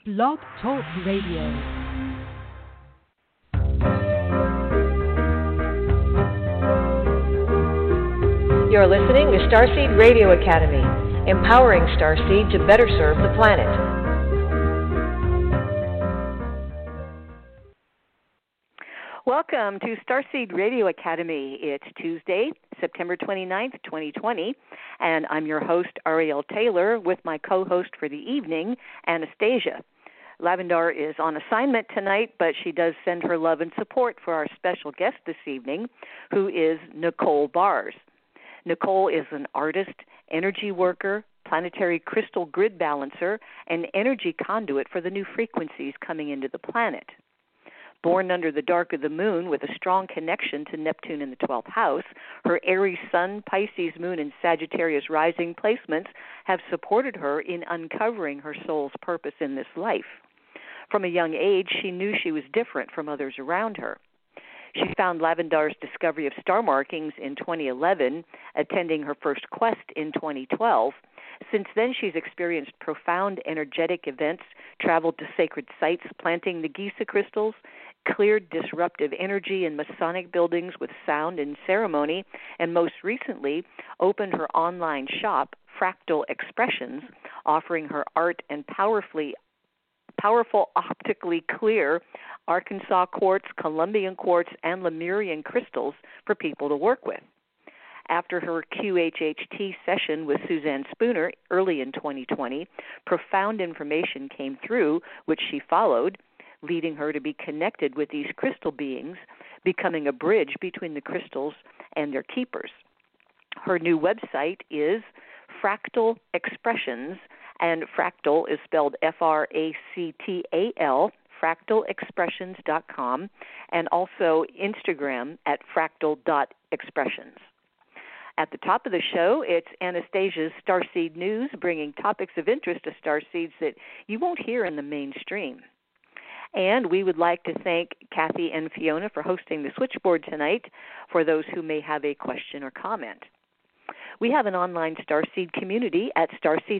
Blog Talk Radio. You're listening to Starseed Radio Academy, empowering Starseed to better serve the planet. Welcome to Starseed Radio Academy. It's Tuesday, September 29th, 2020, and I'm your host, Ariel Taylor, with my co-host for the evening, Anastasia. Lavendar is on assignment tonight, but she does send her love and support for our special guest this evening, who is Nicole Bars. Nicole is an artist, energy worker, planetary crystal grid balancer, and energy conduit for the new frequencies coming into the planet. Born under the dark of the moon with a strong connection to Neptune in the 12th house, her Aries Sun, Pisces Moon, and Sagittarius rising placements have supported her in uncovering her soul's purpose in this life. From a young age, she knew she was different from others around her. She found Lavendar's discovery of star markings in 2011, attending her first quest in 2012. Since then, she's experienced profound energetic events, traveled to sacred sites, planting the Giza crystals, cleared disruptive energy in Masonic buildings with sound and ceremony, and most recently opened her online shop, Fractal Expressions, offering her art and powerful optically clear Arkansas quartz, Colombian quartz, and Lemurian crystals for people to work with. After her QHHT session with Suzanne Spooner early in 2020, profound information came through, which she followed, leading her to be connected with these crystal beings, becoming a bridge between the crystals and their keepers. Her new website is Fractal Expressions, and fractal is spelled Fractal, fractalexpressions.com, and also Instagram at fractal.expressions. At the top of the show, it's Anastasia's Starseed News, bringing topics of interest to starseeds that you won't hear in the mainstream. And we would like to thank Kathy and Fiona for hosting the switchboard tonight for those who may have a question or comment. We have an online Starseed community at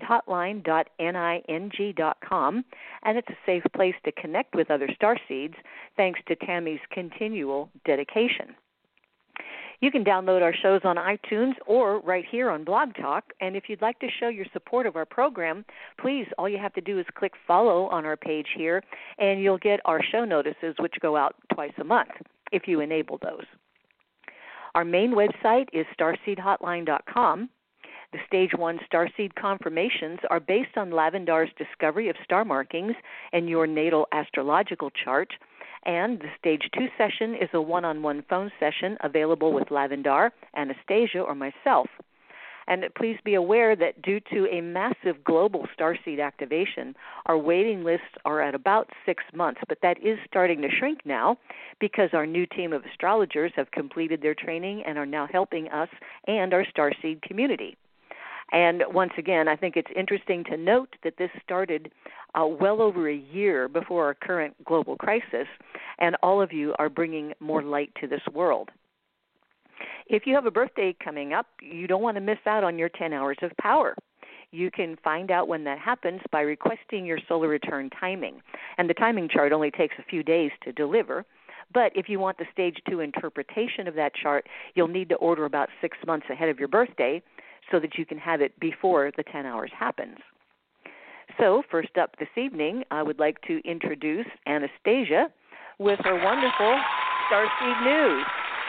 starseedhotline.ning.com, and it's a safe place to connect with other Starseeds thanks to Tammy's continual dedication. You can download our shows on iTunes or right here on Blog Talk, and if you'd like to show your support of our program, please, all you have to do is click follow on our page here, and you'll get our show notices, which go out twice a month, if you enable those. Our main website is starseedhotline.com. The Stage 1 Starseed confirmations are based on Lavendar's discovery of star markings and your natal astrological chart, and the Stage 2 session is a one-on-one phone session available with Lavendar, Anastasia, or myself. And please be aware that due to a massive global starseed activation, our waiting lists are at about 6 months, but that is starting to shrink now because our new team of astrologers have completed their training and are now helping us and our starseed community. And once again, I think it's interesting to note that this started well over a year before our current global crisis, and all of you are bringing more light to this world. If you have a birthday coming up, you don't want to miss out on your 10 hours of power. You can find out when that happens by requesting your solar return timing. And the timing chart only takes a few days to deliver. But if you want the Stage 2 interpretation of that chart, you'll need to order about 6 months ahead of your birthday so that you can have it before the 10 hours happens. So first up this evening, I would like to introduce Anastasia with her wonderful Starseed News.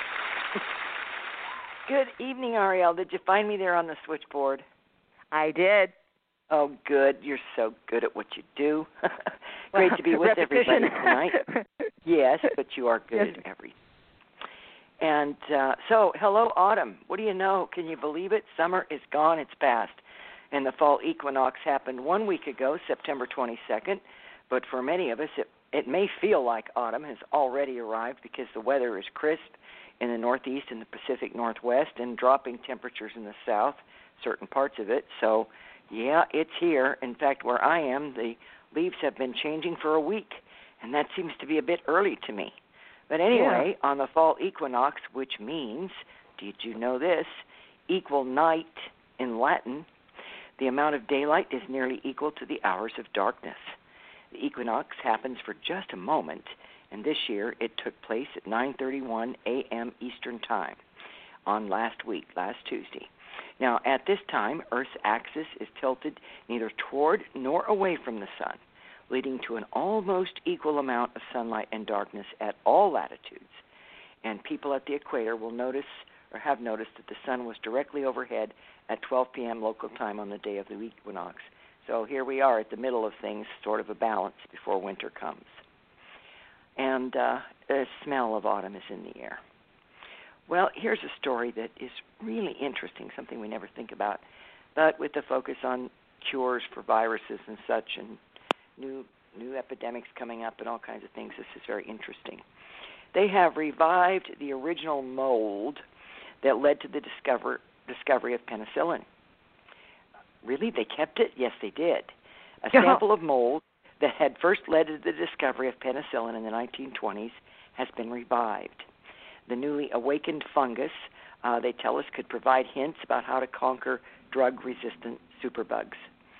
Good evening, Ariel. Did you find me there on the switchboard? I did. Oh, good. You're so good at what you do. Great to be with everybody tonight. Yes, but you are good at everything. And so, hello, autumn. What do you know? Can you believe it? Summer is gone. It's past. And the fall equinox happened 1 week ago, September 22nd. But for many of us, it may feel like autumn has already arrived because the weather is crisp in the Northeast and the Pacific Northwest and dropping temperatures in the South, certain parts of it. So, yeah, it's here. In fact, where I am, the leaves have been changing for a week, and that seems to be a bit early to me. But anyway, on the fall equinox, which means, did you know this, equal night in Latin, the amount of daylight is nearly equal to the hours of darkness. The equinox happens for just a moment, and this year it took place at 9:31 a.m. Eastern Time on last Tuesday. Now, at this time, Earth's axis is tilted neither toward nor away from the sun, leading to an almost equal amount of sunlight and darkness at all latitudes. And people at the equator will notice or have noticed that the sun was directly overhead at 12 p.m. local time on the day of the equinox. So here we are at the middle of things, sort of a balance before winter comes. And the smell of autumn is in the air. Well, here's a story that is really interesting, something we never think about, but with the focus on cures for viruses and such, and new epidemics coming up and all kinds of things, this is very interesting. They have revived the original mold that led to the discovery of penicillin. Really? They kept it? Yes, they did. A sample of mold that had first led to the discovery of penicillin in the 1920s has been revived. The newly awakened fungus, they tell us, could provide hints about how to conquer drug-resistant superbugs.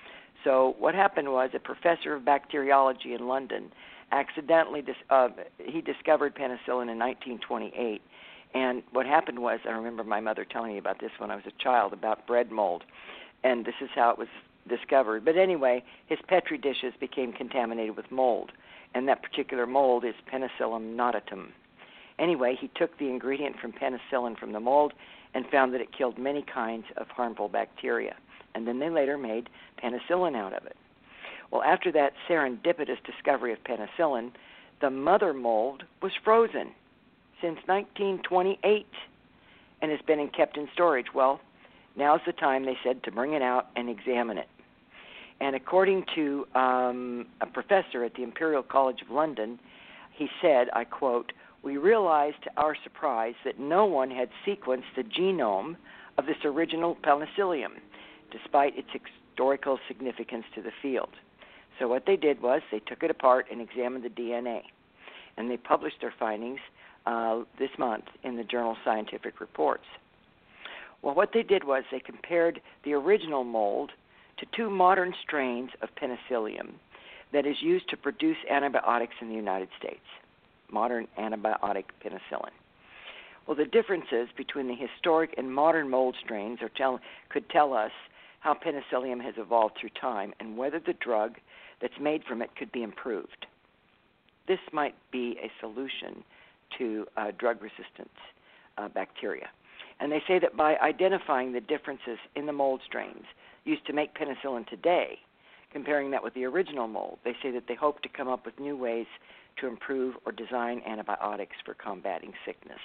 So what happened was a professor of bacteriology in London accidentally he discovered penicillin in 1928. And what happened was, I remember my mother telling me about this when I was a child, about bread mold. And this is how it was discovered. But anyway, his Petri dishes became contaminated with mold. And that particular mold is Penicillium notatum. Anyway, he took the ingredient from penicillin from the mold and found that it killed many kinds of harmful bacteria. And then they later made penicillin out of it. Well, after that serendipitous discovery of penicillin, the mother mold was frozen since 1928 and has been kept in storage. Well, now's the time, they said, to bring it out and examine it. And according to a professor at the Imperial College of London, he said, I quote, "We realized to our surprise that no one had sequenced the genome of this original penicillium, despite its historical significance to the field." So what they did was they took it apart and examined the DNA. And they published their findings this month in the journal Scientific Reports. Well, what they did was they compared the original mold to two modern strains of penicillium that is used to produce antibiotics in the United States, modern antibiotic penicillin. Well, the differences between the historic and modern mold strains could tell us how penicillium has evolved through time and whether the drug that's made from it could be improved. This might be a solution to drug-resistant bacteria. And they say that by identifying the differences in the mold strains used to make penicillin today, comparing that with the original mold, they say that they hope to come up with new ways to improve or design antibiotics for combating sickness.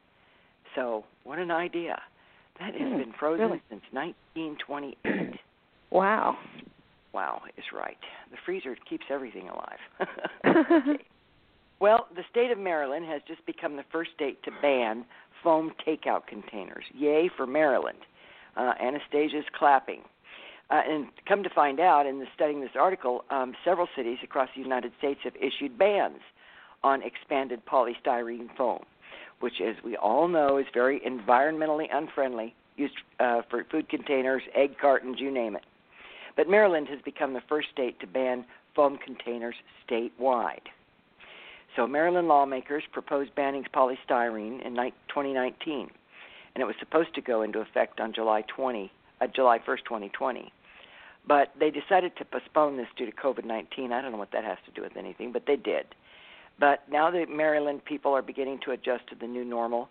So, what an idea. That has been frozen since 1928. Wow. Wow is right. The freezer keeps everything alive. Okay. Well, the state of Maryland has just become the first state to ban foam takeout containers. Yay for Maryland. Anastasia's clapping. And come to find out, in studying this article, several cities across the United States have issued bans on expanded polystyrene foam, which, as we all know, is very environmentally unfriendly, used for food containers, egg cartons, you name it. But Maryland has become the first state to ban foam containers statewide. So Maryland lawmakers proposed banning polystyrene in 2019, and it was supposed to go into effect on July 1st, 2020. But they decided to postpone this due to COVID-19. I don't know what that has to do with anything, but they did. But now the Maryland people are beginning to adjust to the new normal.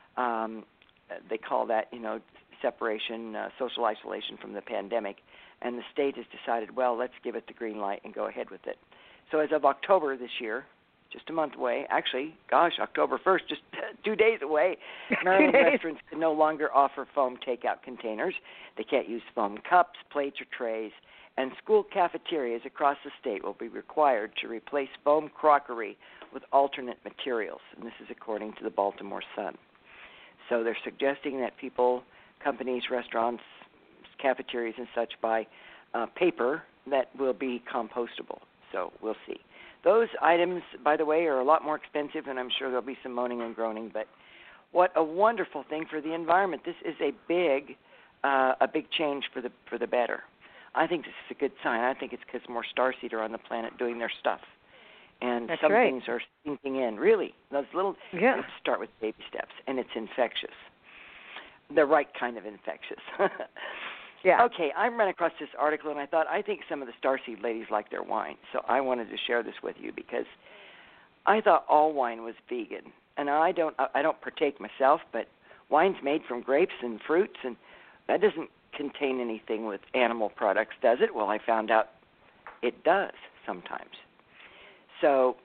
They call that, separation, social isolation from the pandemic. And the state has decided, well, let's give it the green light and go ahead with it. So as of October this year, just a month away, actually, October 1st, just 2 days away, Maryland restaurants can no longer offer foam takeout containers. They can't use foam cups, plates, or trays. And school cafeterias across the state will be required to replace foam crockery with alternate materials. And this is according to the Baltimore Sun. So they're suggesting that people, companies, restaurants, cafeterias and such buy paper that will be compostable. So we'll see. Those items, by the way, are a lot more expensive, and I'm sure there'll be some moaning and groaning, but what a wonderful thing for the environment. This is a big change for the better. I think this is a good sign. I think it's because more starseed are on the planet doing their stuff. And That's some right. things are sinking in. Really, those little, start with baby steps, and it's infectious. The right kind of infectious. Yeah. Okay, I ran across this article, and I think some of the starseed ladies like their wine. So I wanted to share this with you because I thought all wine was vegan. And I don't partake myself, but wine's made from grapes and fruits, and that doesn't contain anything with animal products, does it? Well, I found out it does sometimes. So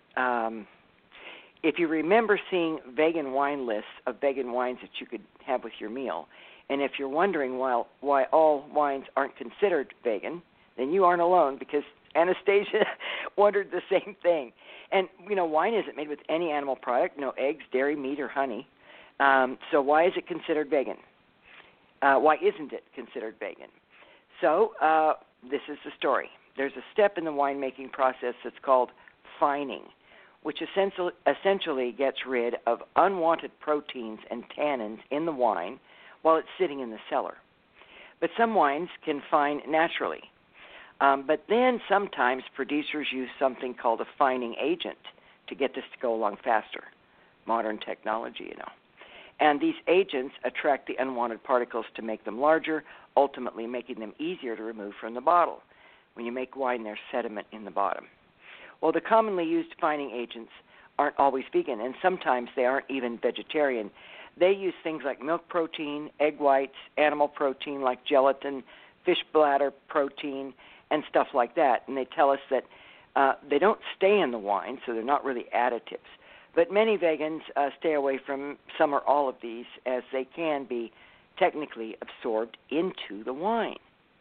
if you remember seeing vegan wine lists of vegan wines that you could have with your meal, and if you're wondering why all wines aren't considered vegan, then you aren't alone, because Anastasia wondered the same thing. And, wine isn't made with any animal product, no eggs, dairy, meat, or honey. So why is it considered vegan? Why isn't it considered vegan? So this is the story. There's a step in the winemaking process that's called fining, which essentially gets rid of unwanted proteins and tannins in the wine while it's sitting in the cellar. But some wines can fine naturally. But then sometimes producers use something called a fining agent to get this to go along faster. Modern technology, And these agents attract the unwanted particles to make them larger, ultimately making them easier to remove from the bottle. When you make wine, there's sediment in the bottom. Well, the commonly used fining agents aren't always vegan, and sometimes they aren't even vegetarian. They use things like milk protein, egg whites, animal protein like gelatin, fish bladder protein, and stuff like that. And they tell us that they don't stay in the wine, so they're not really additives. But many vegans stay away from some or all of these, as they can be technically absorbed into the wine.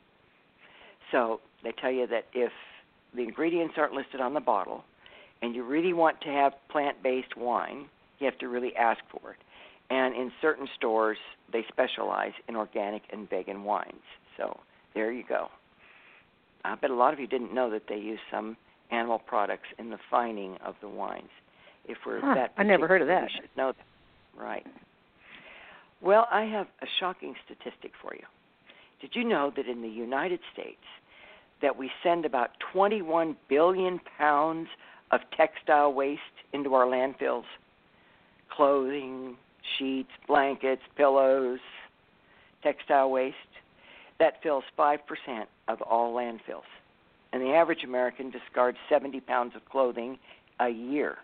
So they tell you that if the ingredients aren't listed on the bottle and you really want to have plant-based wine, you have to really ask for it. And in certain stores, they specialize in organic and vegan wines. So there you go. I bet a lot of you didn't know that they use some animal products in the fining of the wines. If we're that I never heard of that. We should know that. Right. Well, I have a shocking statistic for you. Did you know that in the United States that we send about 21 billion pounds of textile waste into our landfills? Clothing, sheets, blankets, pillows, textile waste. That fills 5% of all landfills. And the average American discards 70 pounds of clothing a year.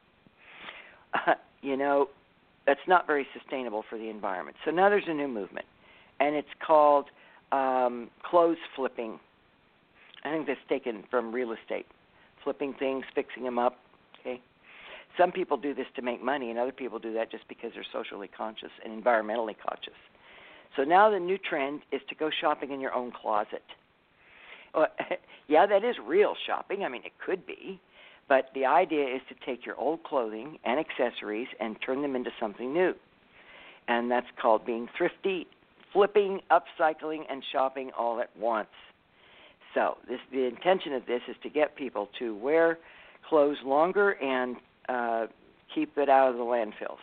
That's not very sustainable for the environment. So now there's a new movement, and it's called clothes flipping. I think that's taken from real estate, flipping things, fixing them up. Okay, some people do this to make money, and other people do that just because they're socially conscious and environmentally conscious. So now the new trend is to go shopping in your own closet. Yeah, that is real shopping. I mean, it could be. But the idea is to take your old clothing and accessories and turn them into something new. And that's called being thrifty, flipping, upcycling, and shopping all at once. So the intention of this is to get people to wear clothes longer and keep it out of the landfills.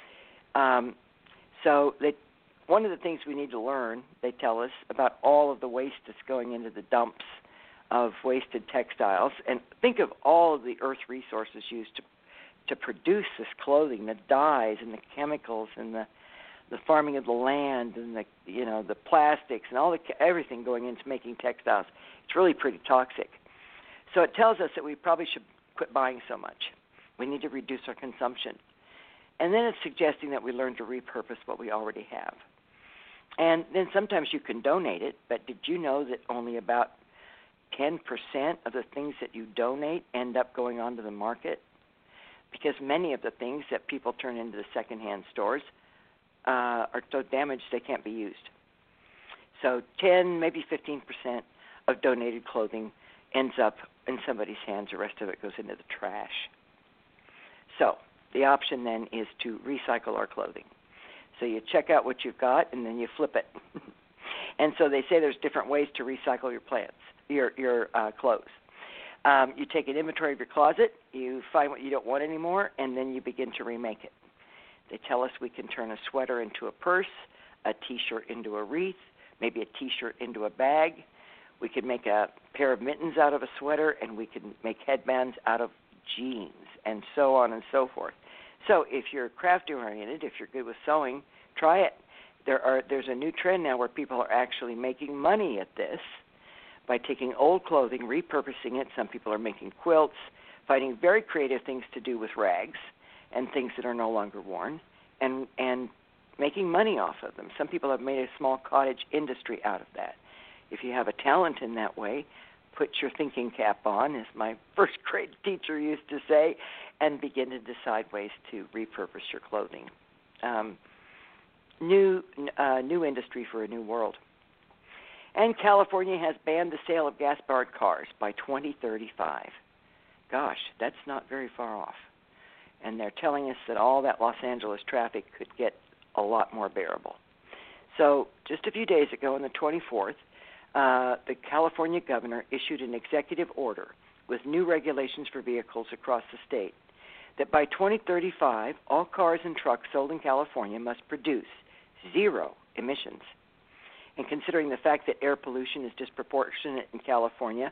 One of the things we need to learn, they tell us, about all of the waste that's going into the dumps of wasted textiles, and think of all of the earth resources used to produce this clothing, the dyes and the chemicals and the farming of the land and the plastics and everything going into making textiles. It's really pretty toxic. So it tells us that we probably should quit buying so much. We need to reduce our consumption. And then it's suggesting that we learn to repurpose what we already have. And then sometimes you can donate it, but did you know that only about 10% of the things that you donate end up going onto the market? Because many of the things that people turn into the secondhand stores are so damaged they can't be used. So 10, maybe 15% of donated clothing ends up in somebody's hands. The rest of it goes into the trash. So the option then is to recycle our clothing. So you check out what you've got, and then you flip it. And so they say there's different ways to recycle your clothes. You take an inventory of your closet, you find what you don't want anymore, and then you begin to remake it. They tell us we can turn a sweater into a purse, a T-shirt into a wreath, maybe a T-shirt into a bag. We could make a pair of mittens out of a sweater, and we could make headbands out of jeans, and so on and so forth. So if you're craft-oriented, if you're good with sewing, try it. There's a new trend now where people are actually making money at this by taking old clothing, repurposing it. Some people are making quilts, finding very creative things to do with rags and things that are no longer worn, and making money off of them. Some people have made a small cottage industry out of that. If you have a talent in that way, put your thinking cap on, as my first grade teacher used to say, and begin to decide ways to repurpose your clothing. New industry for a new world. And California has banned the sale of gas-powered cars by 2035. Gosh, that's not very far off. And they're telling us that all that Los Angeles traffic could get a lot more bearable. So just a few days ago, on the 24th, the California governor issued an executive order with new regulations for vehicles across the state that by 2035, all cars and trucks sold in California must produce 0 emissions. And considering the fact that air pollution is disproportionate in California,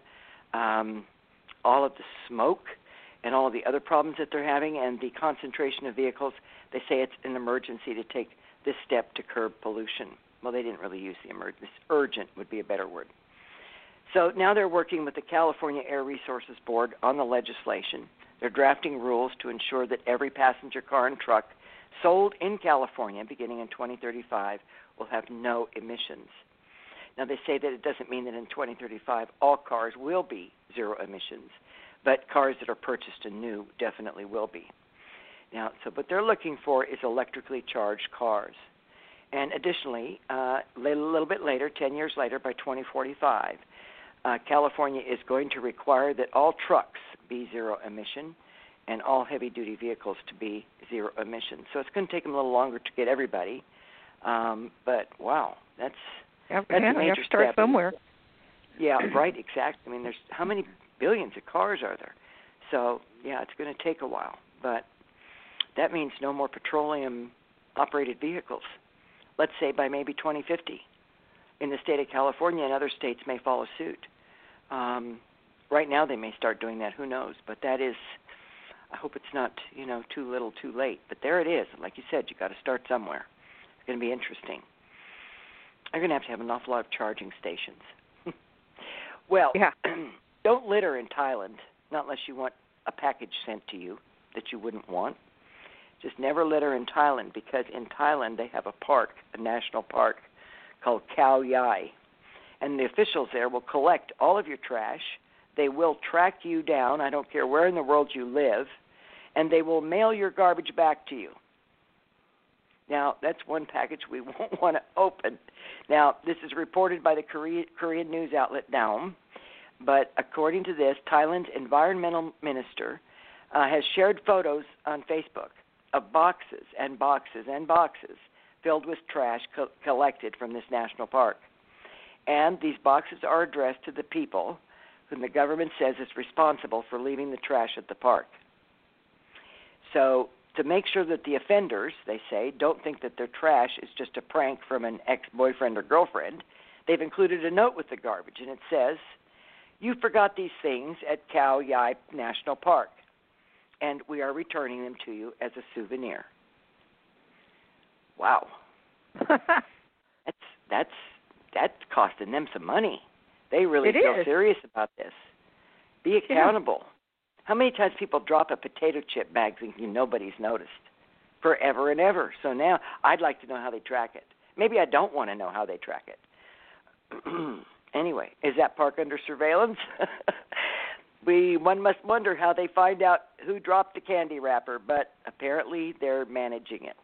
all of the smoke and all of the other problems that they're having and the concentration of vehicles, they say it's an emergency to take this step to curb pollution. Well, they didn't really use the emergency. Urgent would be a better word. So now they're working with the California Air Resources Board on the legislation. They're drafting rules to ensure that every passenger car and truck sold in California beginning in 2035 will have no emissions. Now, they say that it doesn't mean that in 2035 all cars will be 0 emissions, but cars that are purchased anew definitely will be. Now, so what they're looking for is electrically charged cars. And additionally, a little bit later, 10 years later, by 2045, California is going to require that all trucks be 0 emission and all heavy-duty vehicles to be 0 emission. So it's going to take them a little longer to get everybody. But, wow, that's a major you have to start step. somewhere. Yeah, right, exactly. I mean, there's how many billions of cars are there? So, yeah, it's going to take a while. But that means no more petroleum-operated vehicles. Let's say by maybe 2050 in the state of California, and other states may follow suit. Right now they may start doing that. Who knows? But that is, I hope it's not, too little too late. But there it is. Like you said, you got to start somewhere. It's going to be interesting. I'm going to have an awful lot of charging stations. Well, yeah. Don't litter in Thailand, not unless you want a package sent to you that you wouldn't want. Just never litter in Thailand, because in Thailand they have a national park called Khao Yai. And the officials there will collect all of your trash. They will track you down, I don't care where in the world you live, and they will mail your garbage back to you. Now, that's one package we won't want to open. Now, this is reported by the Korean news outlet Daum, but according to this, Thailand's environmental minister has shared photos on Facebook of boxes and boxes and boxes filled with trash collected from this national park. And these boxes are addressed to the people whom the government says is responsible for leaving the trash at the park. So to make sure that the offenders, they say, don't think that their trash is just a prank from an ex-boyfriend or girlfriend, they've included a note with the garbage, and it says, "You forgot these things at Khao Yai National Park, and we are returning them to you as a souvenir." Wow. That's costing them some money. They really feel serious about this. Be accountable. Yeah. How many times people drop a potato chip bag thinking nobody's noticed? Forever and ever. So now I'd like to know how they track it. Maybe I don't want to know how they track it. Anyway, is that park under surveillance? One must wonder how they find out who dropped the candy wrapper, but apparently they're managing it.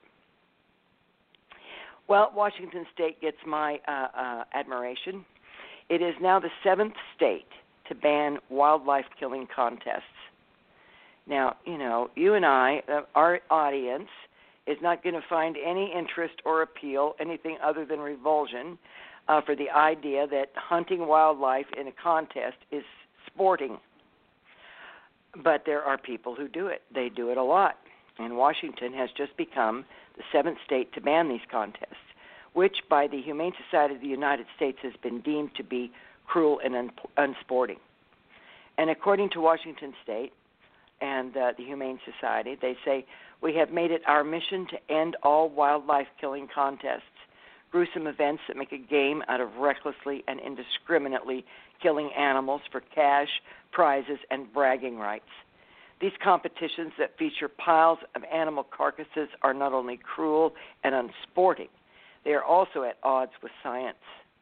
Well, Washington State gets my admiration. It is now the 7th state to ban wildlife killing contests. Now, you and I, our audience, is not going to find any interest or appeal, anything other than revulsion, for the idea that hunting wildlife in a contest is sporting. But there are people who do it. They do it a lot. And Washington has just become the 7th state to ban these contests, which by the Humane Society of the United States has been deemed to be cruel, and unsporting. And according to Washington State and the Humane Society, they say, we have made it our mission to end all wildlife killing contests, gruesome events that make a game out of recklessly and indiscriminately killing animals for cash, prizes, and bragging rights. These competitions that feature piles of animal carcasses are not only cruel and unsporting, they are also at odds with science.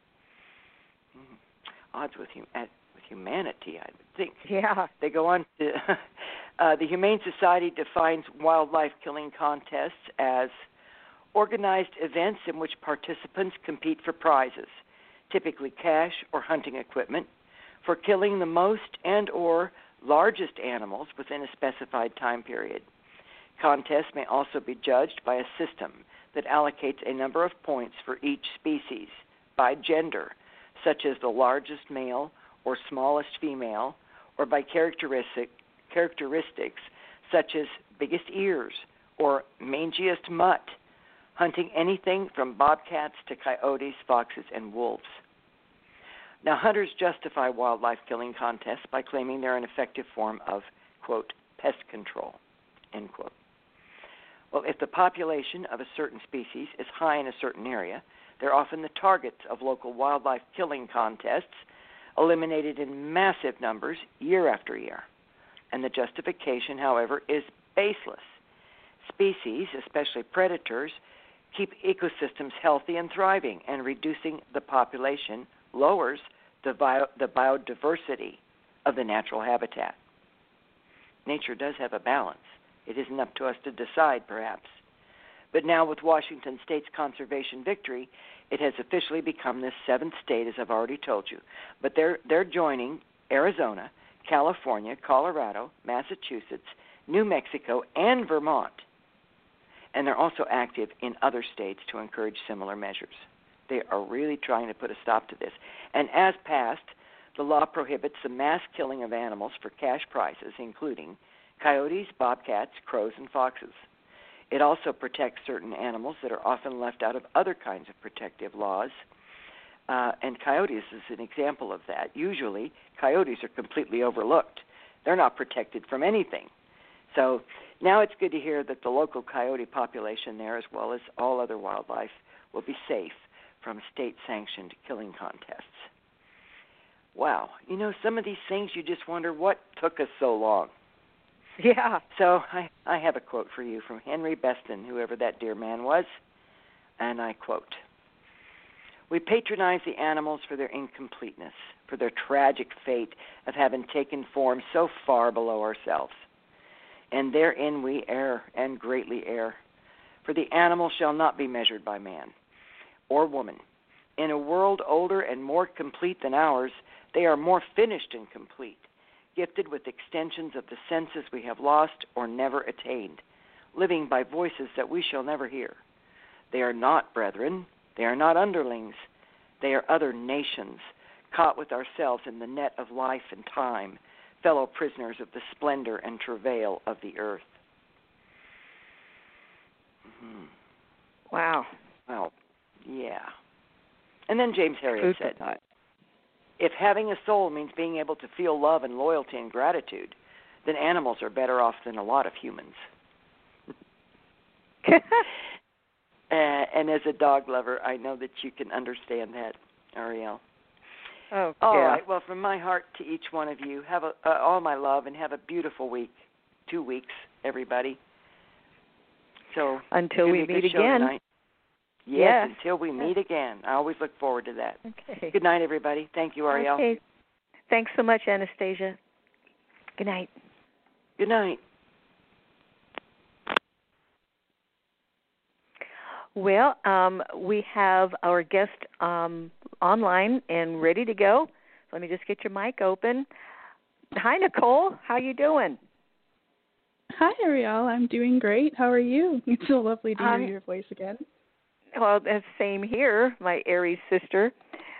Odds with humanity, I would think. Yeah. They go on to, the Humane Society defines wildlife killing contests as organized events in which participants compete for prizes, typically cash or hunting equipment, for killing the most and or largest animals within a specified time period. Contests may also be judged by a system that allocates a number of points for each species by gender, such as the largest male or smallest female, or by characteristics such as biggest ears or mangiest mutt, hunting anything from bobcats to coyotes, foxes, and wolves. Now, hunters justify wildlife killing contests by claiming they're an effective form of, quote, pest control, end quote. Well, if the population of a certain species is high in a certain area, they're often the targets of local wildlife killing contests, eliminated in massive numbers year after year. And the justification, however, is baseless. Species, especially predators, keep ecosystems healthy and thriving, and reducing the population lowers the biodiversity of the natural habitat. Nature does have a balance. It isn't up to us to decide, perhaps. But now with Washington State's conservation victory, it has officially become this seventh state, as I've already told you. But they're joining Arizona, California, Colorado, Massachusetts, New Mexico, and Vermont. And they're also active in other states to encourage similar measures. They are really trying to put a stop to this. And as passed, the law prohibits the mass killing of animals for cash prizes, including coyotes, bobcats, crows, and foxes. It also protects certain animals that are often left out of other kinds of protective laws. And coyotes is an example of that. Usually, coyotes are completely overlooked. They're not protected from anything. So now it's good to hear that the local coyote population there, as well as all other wildlife, will be safe from state-sanctioned killing contests. Wow. You know, some of these things you just wonder what took us so long. Yeah. So I have a quote for you from Henry Beston, whoever that dear man was, and I quote, "We patronize the animals for their incompleteness, for their tragic fate of having taken form so far below ourselves. And therein we err, and greatly err. For the animal shall not be measured by man or woman. In a world older and more complete than ours, they are more finished and complete, gifted with extensions of the senses we have lost or never attained, living by voices that we shall never hear. They are not brethren, they are not underlings, they are other nations, caught with ourselves in the net of life and time, fellow prisoners of the splendor and travail of the earth." Mm-hmm. Wow. Well, yeah. And then James Herriot said, "If having a soul means being able to feel love and loyalty and gratitude, then animals are better off than a lot of humans." And as a dog lover, I know that you can understand that, Ariel. Oh, all yeah. right. Well, from my heart to each one of you, have all my love and have a beautiful week. 2 weeks, everybody. So until we meet again. Tonight. Yes, until we meet again. I always look forward to that. Okay. Good night, everybody. Thank you, Ariel. Okay. Thanks so much, Anastasia. Good night. Good night. Well, we have our guest online and ready to go. Let me just get your mic open. Hi, Nicole. How you doing? Hi, Ariel. I'm doing great. How are you? It's so lovely to hear your voice again. Well, that's same here, my Aries sister.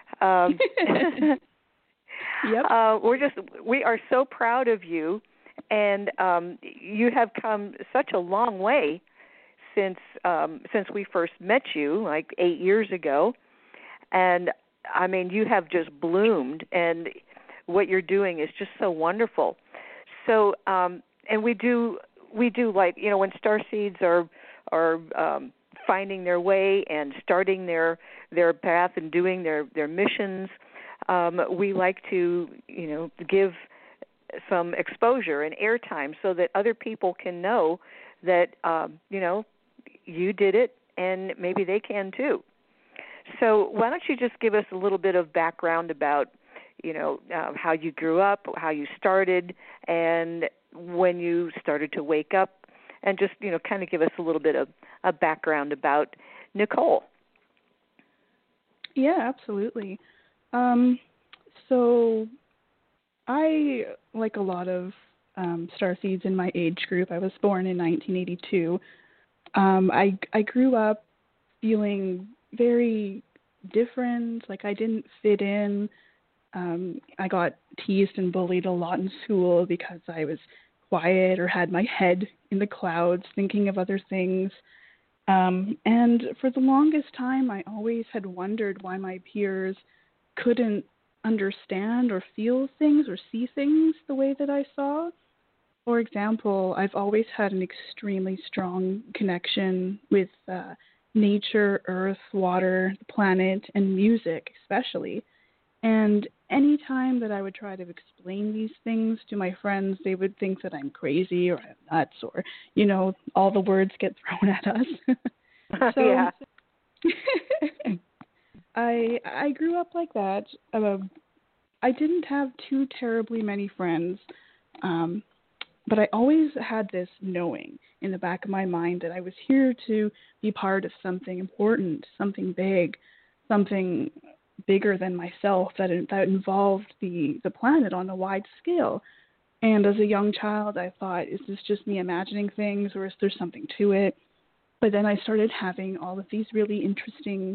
Yep. We are so proud of you, and you have come such a long way since we first met you, like 8 years ago. And I mean, you have just bloomed, and what you're doing is just so wonderful. So, and we do like, you know, when star seeds are finding their way and starting their path and doing their missions, we like to, you know, give some exposure and airtime so that other people can know that, you know, you did it and maybe they can too. So why don't you just give us a little bit of background about, you know, how you grew up, how you started, and when you started to wake up, and just, you know, kind of give us a little bit of a background about Nicole. Yeah, absolutely. So I, like a lot of starseeds in my age group, I was born in 1982. I grew up feeling very different, like I didn't fit in. I got teased and bullied a lot in school because I was quiet or had my head in the clouds thinking of other things. And for the longest time, I always had wondered why my peers couldn't understand or feel things or see things the way that I saw. For example, I've always had an extremely strong connection with nature, earth, water, the planet, and music especially. And any time that I would try to explain these things to my friends, they would think that I'm crazy or I'm nuts or, you know, all the words get thrown at us. So yeah. I grew up like that. I didn't have too terribly many friends, but I always had this knowing in the back of my mind that I was here to be part of something important, something big, something bigger than myself that involved the planet on a wide scale. And as a young child, I thought, is this just me imagining things or is there something to it? But then I started having all of these really interesting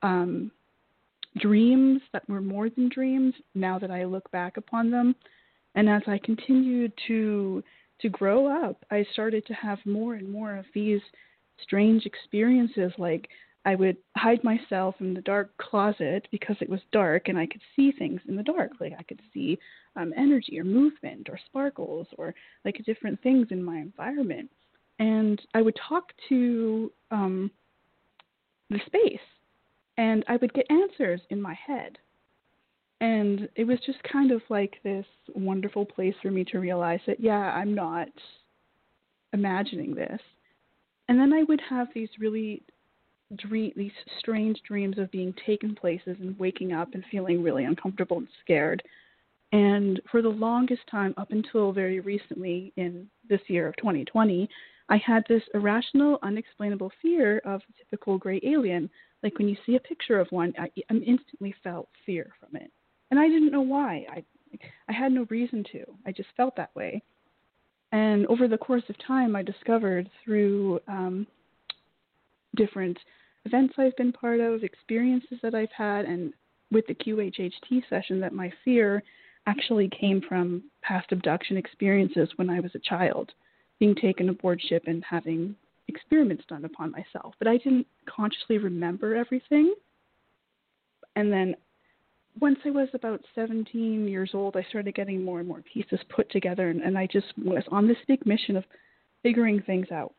dreams that were more than dreams now that I look back upon them. And as I continued to grow up, I started to have more and more of these strange experiences, like I would hide myself in the dark closet because it was dark and I could see things in the dark. Like I could see energy or movement or sparkles or like different things in my environment. And I would talk to the space and I would get answers in my head. And it was just kind of like this wonderful place for me to realize that, yeah, I'm not imagining this. And then I would have these these strange dreams of being taken places and waking up and feeling really uncomfortable and scared. And for the longest time, up until very recently in this year of 2020, I had this irrational, unexplainable fear of a typical gray alien. Like when you see a picture of one, I instantly felt fear from it. And I didn't know why. I had no reason to. I just felt that way. And over the course of time, I discovered through different events I've been part of, experiences that I've had, and with the QHHT session that my fear actually came from past abduction experiences when I was a child, being taken aboard ship and having experiments done upon myself. But I didn't consciously remember everything. And then once I was about 17 years old, I started getting more and more pieces put together, and I just was on this big mission of figuring things out.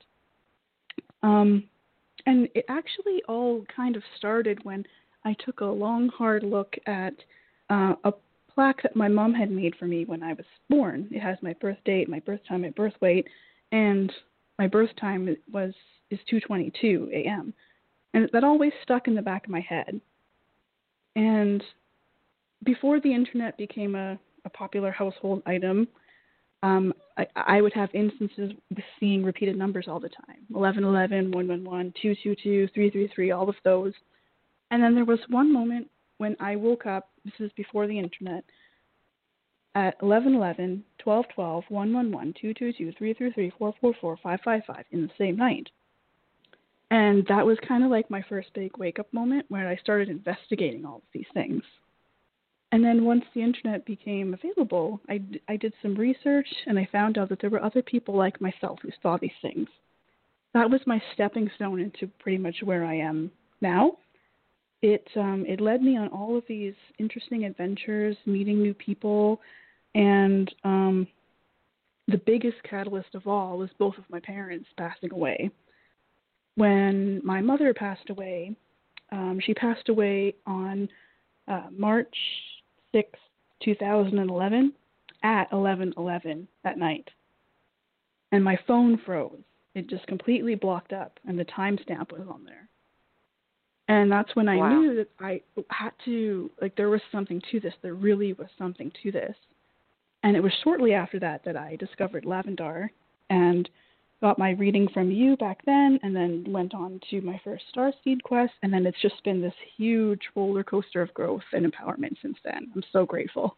And it actually all kind of started when I took a long, hard look at a plaque that my mom had made for me when I was born. It has my birth date, my birth time, my birth weight, and my birth time is 2:22 a.m. And that always stuck in the back of my head. And before the internet became a popular household item, I would have instances with seeing repeated numbers all the time. 1111, 111, 222, 333, all of those. And then there was one moment when I woke up, this is before the internet, at 1111, 1212, 111, 222, 333, 444, 555 in the same night. And that was kind of like my first big wake-up moment where I started investigating all of these things. And then once the internet became available, I did some research, and I found out that there were other people like myself who saw these things. That was my stepping stone into pretty much where I am now. it led me on all of these interesting adventures, meeting new people, and the biggest catalyst of all was both of my parents passing away. When my mother passed away, she passed away on March 6th, 2011 at 11:11 at night. And my phone froze. It just completely blocked up, and the timestamp was on there. And that's when I knew that I had to, like, there was something to this. There really was something to this. And it was shortly after that that I discovered Lavendar and got my reading from you back then, and then went on to my first Starseed quest, and then it's just been this huge roller coaster of growth and empowerment since then. I'm so grateful.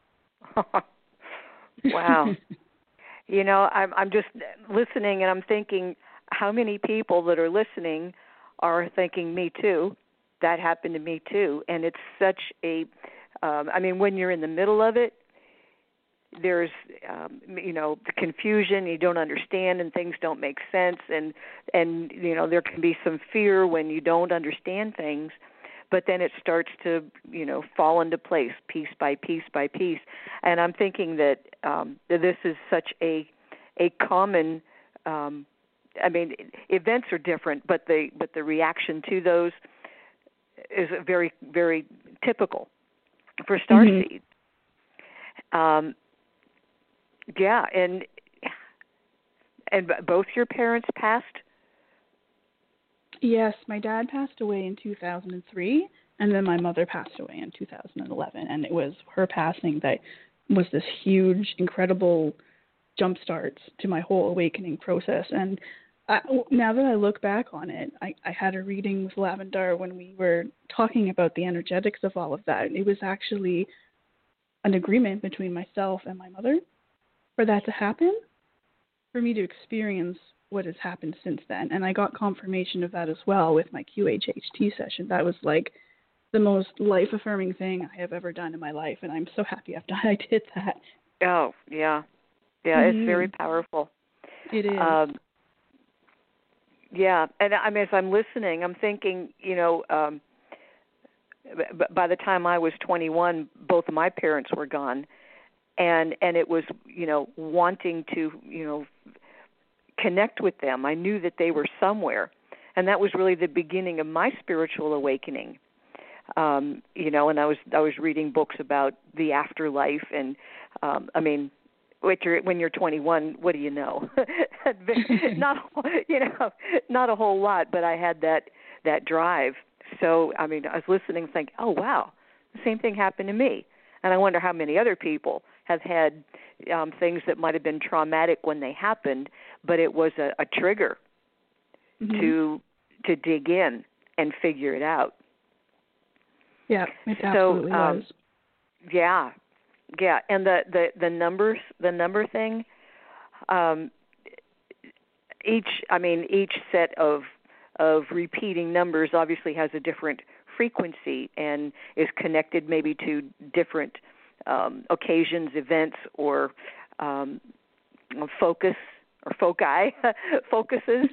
Wow. You know, I'm just listening, and I'm thinking how many people that are listening are thinking, me too. That happened to me too. And it's such a, I mean, when you're in the middle of it, there's, you know, the confusion, you don't understand, and things don't make sense. And, you know, there can be some fear when you don't understand things. But then it starts to, you know, fall into place piece by piece by piece. And I'm thinking that this is such a common, I mean, events are different, but the reaction to those is very, very typical for starseed. Mm-hmm. Yeah, and both your parents passed? Yes, my dad passed away in 2003, and then my mother passed away in 2011, and it was her passing that was this huge, incredible jumpstart to my whole awakening process. And now that I look back on it, I had a reading with Lavendar when we were talking about the energetics of all of that. It was actually an agreement between myself and my mother for that to happen, for me to experience what has happened since then. And I got confirmation of that as well with my QHHT session. That was like the most life-affirming thing I have ever done in my life, and I'm so happy I did that. Oh, yeah. Yeah, It's very powerful. It is. Yeah, and I mean, as I'm listening, I'm thinking, you know, by the time I was 21, both of my parents were gone, and it was, you know, wanting to, you know, connect with them. I knew that they were somewhere, and that was really the beginning of my spiritual awakening. You know, and I was reading books about the afterlife, and I mean, when you're 21, what do you know? Not, you know, not a whole lot, but I had that drive. So, I mean, I was listening, thinking, oh wow, the same thing happened to me, and I wonder how many other people have had things that might have been traumatic when they happened, but it was a trigger to dig in and figure it out. Yeah, it absolutely was. Yeah, and the number thing. Each set of repeating numbers obviously has a different frequency and is connected maybe to different occasions, events, or focus or foci, focuses,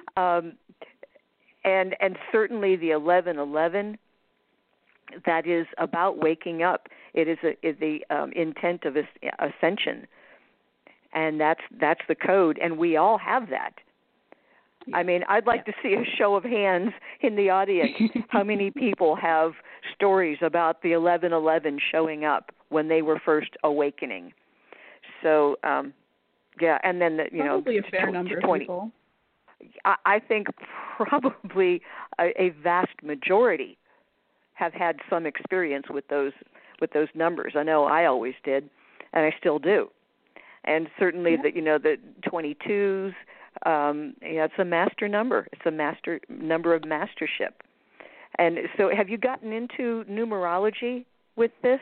and certainly the 11:11. That is about waking up. It is the intent of ascension, and that's the code, and we all have that. I mean, I'd like to see a show of hands in the audience. How many people have stories about the 11:11 showing up when they were first awakening? So, yeah, and then probably a fair number of people. I think probably a vast majority have had some experience with those numbers. I know I always did, and I still do. And certainly the 22s. It's a master number. It's a master number of mastership. And so, have you gotten into numerology with this?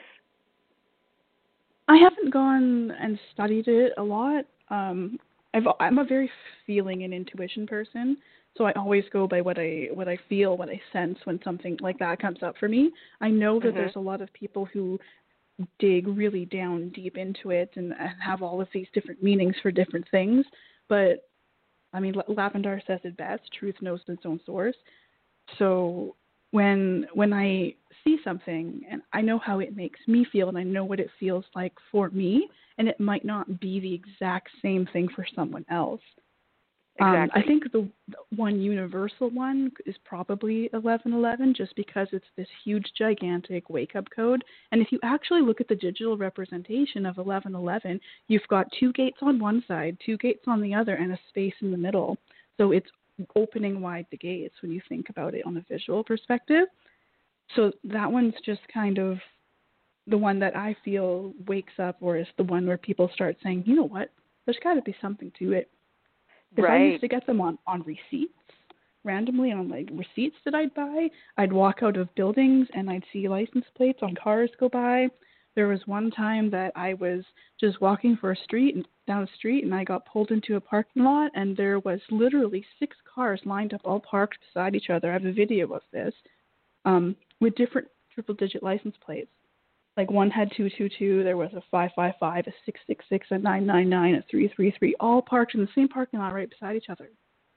I haven't gone and studied it a lot. I'm a very feeling and intuition person, so I always go by what I feel, what I sense when something like that comes up for me. I know that there's a lot of people who dig really down deep into it and have all of these different meanings for different things, but I mean, Lavendar says it best, truth knows its own source. So when I see something and I know how it makes me feel and I know what it feels like for me, and it might not be the exact same thing for someone else. Exactly. I think the one universal one is probably 1111, just because it's this huge, gigantic wake-up code. And if you actually look at the digital representation of 1111, you've got 2 gates on one side, 2 gates on the other, and a space in the middle. So it's opening wide the gates when you think about it on a visual perspective. So that one's just kind of the one that I feel wakes up, or is the one where people start saying, you know what, there's got to be something to it. Because I used to get them on receipts, randomly on like receipts that I'd buy. I'd walk out of buildings and I'd see license plates on cars go by. There was one time that I was just walking down a street and I got pulled into a parking lot, and there was literally 6 cars lined up, all parked beside each other. I have a video of this, with different triple-digit license plates. Like one had 222, there was a 555, a 666, a 999, a 333, all parked in the same parking lot right beside each other.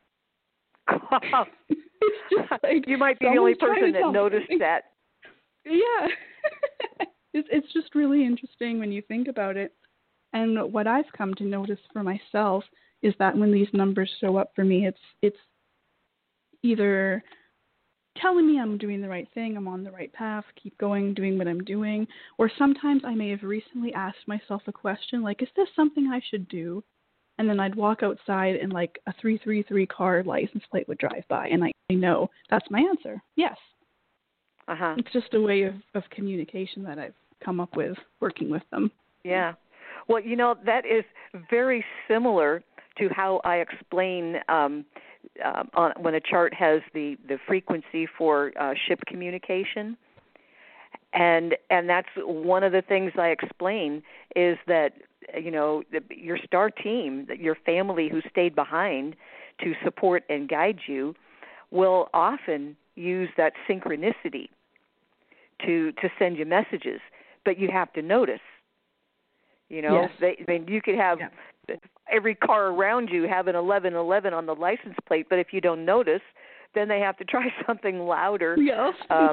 It's just like, you might be the only person that noticed that. Yeah. It's just really interesting when you think about it. And what I've come to notice for myself is that when these numbers show up for me, it's either telling me I'm doing the right thing, I'm on the right path, keep going, doing what I'm doing. Or sometimes I may have recently asked myself a question like, is this something I should do? And then I'd walk outside and like a 333 car license plate would drive by, and I know that's my answer. Yes. Uh-huh. It's just a way of communication that I've come up with working with them. Yeah. Well, that is very similar to how I explain when a chart has the frequency for ship communication, and that's one of the things I explain is that your star team, your family who stayed behind to support and guide you, will often use that synchronicity to send you messages, but you have to notice. Yes. You could have. Yeah. Every car around you have an 1111 on the license plate, but if you don't notice, then they have to try something louder. Yes.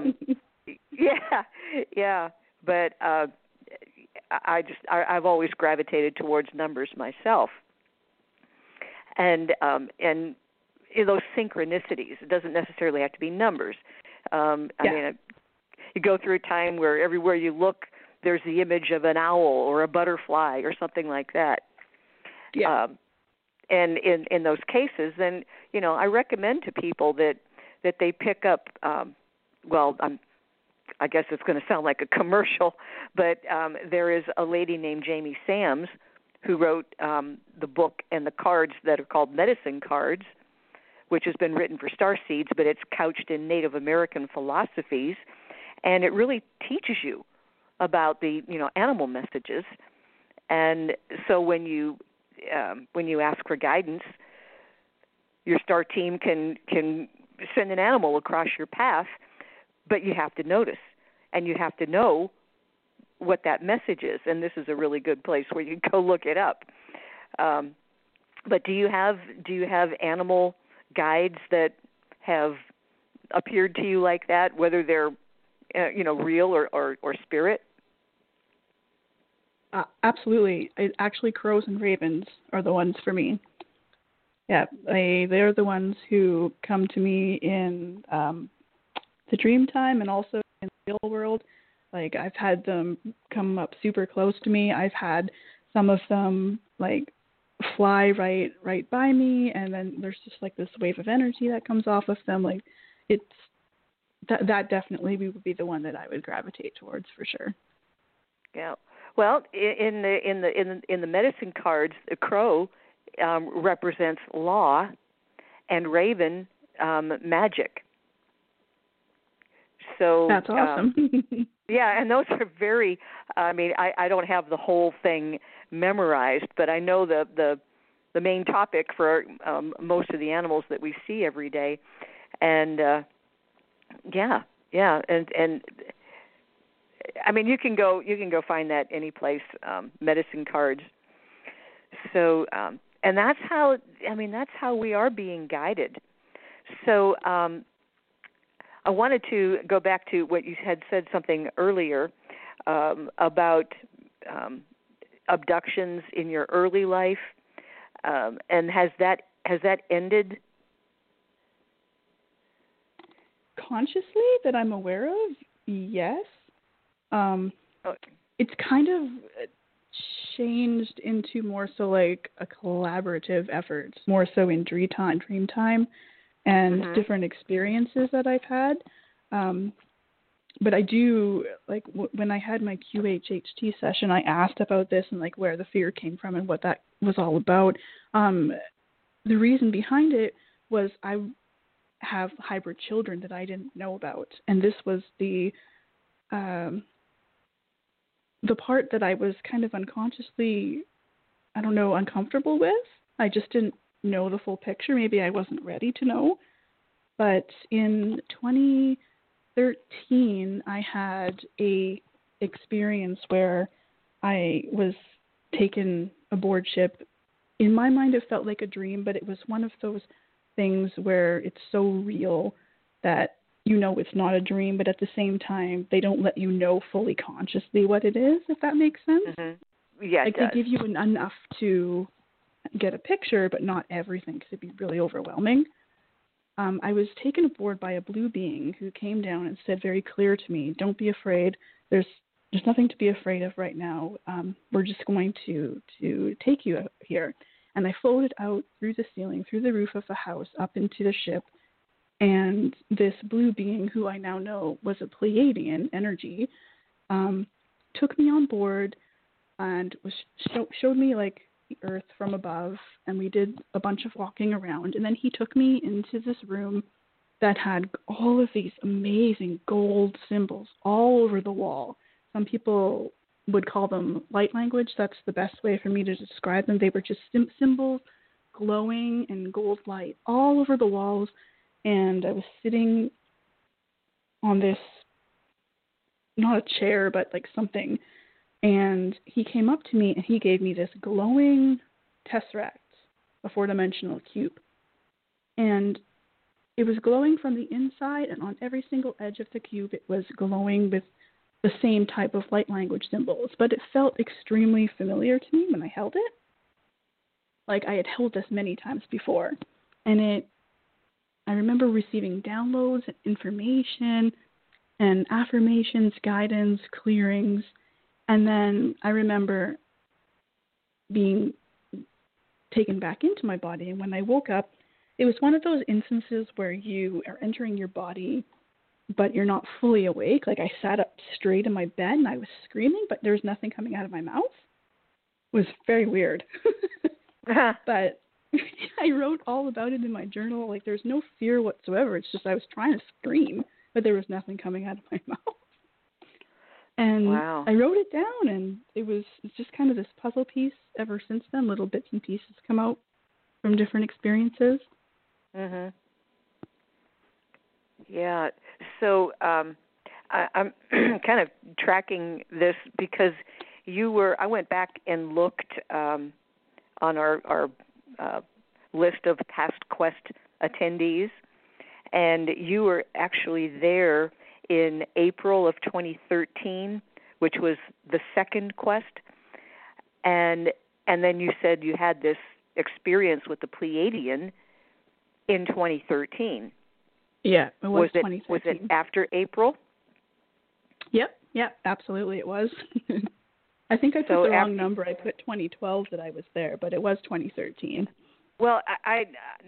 Yeah. But I've always gravitated towards numbers myself, and in those synchronicities, it doesn't necessarily have to be numbers. I mean, you go through a time where everywhere you look, there's the image of an owl or a butterfly or something like that. Yeah. And in those cases, then I recommend to people that they pick up. I guess it's going to sound like a commercial, but there is a lady named Jamie Sams who wrote the book and the cards that are called medicine cards, which has been written for starseeds, but it's couched in Native American philosophies, and it really teaches you about the animal messages. And so when you ask for guidance, your star team can send an animal across your path, but you have to notice and you have to know what that message is. And this is a really good place where you can go look it up. But do you have animal guides that have appeared to you like that, whether they're real or spirit? Absolutely. Actually, crows and ravens are the ones for me. Yeah, they're the ones who come to me in the dream time and also in the real world. Like, I've had them come up super close to me. I've had some of them like fly right by me, and then there's just like this wave of energy that comes off of them. Like, it's that definitely would be the one that I would gravitate towards for sure. Yeah. Well, in the medicine cards, the crow represents law, and raven magic. So that's awesome. Yeah, and those are very. I mean, I don't have the whole thing memorized, but I know the main topic for most of the animals that we see every day, and and I mean, you can go find that any place, medicine cards. So, and that's how we are being guided. So, I wanted to go back to what you had said something earlier about abductions in your early life, and has that ended? Consciously, that I'm aware of, yes. Okay. It's kind of changed into more so like a collaborative effort, more so in dream time, and different experiences that I've had. But I do, like, when I had my QHHT session, I asked about this and, like, where the fear came from and what that was all about. The reason behind it was I have hybrid children that I didn't know about. And this was the part that I was kind of unconsciously, uncomfortable with. I just didn't know the full picture. Maybe I wasn't ready to know. But in 2013, I had a experience where I was taken aboard ship. In my mind, it felt like a dream, but it was one of those things where it's so real that you know it's not a dream, but at the same time, they don't let you know fully consciously what it is, if that makes sense. Mm-hmm. Yeah, like, they give you enough to get a picture, but not everything, because it'd be really overwhelming. I was taken aboard by a blue being who came down and said very clear to me, don't be afraid. There's nothing to be afraid of right now. We're just going to take you out here. And I floated out through the ceiling, through the roof of the house, up into the ship. And this blue being, who I now know was a Pleiadian energy, took me on board and showed me, like, the earth from above, and we did a bunch of walking around, and then he took me into this room that had all of these amazing gold symbols all over the wall. Some people would call them light language. That's the best way for me to describe them. They were just symbols glowing in gold light all over the walls, and I was sitting on this, not a chair, but like something. And he came up to me and he gave me this glowing tesseract, a 4-dimensional cube. And it was glowing from the inside, and on every single edge of the cube it was glowing with the same type of light language symbols. But it felt extremely familiar to me when I held it. Like I had held this many times before. And I remember receiving downloads and information and affirmations, guidance, clearings. And then I remember being taken back into my body. And when I woke up, it was one of those instances where you are entering your body, but you're not fully awake. Like I sat up straight in my bed and I was screaming, but there was nothing coming out of my mouth. It was very weird. But I wrote all about it in my journal. Like there's no fear whatsoever. It's just I was trying to scream, but there was nothing coming out of my mouth. And wow. I wrote it down, and it's just kind of this puzzle piece ever since then. Little bits and pieces come out from different experiences. Mhm. Yeah. So I'm kind of tracking this because I went back and looked on our list of past Quest attendees, and you were actually there in April of 2013, which was the second Quest, and then you said you had this experience with the Pleiadian in 2013. Yeah, it was 2013. Was it after April? Yep, absolutely it was. I think I put the wrong number. I put 2012 that I was there, but it was 2013. Well, I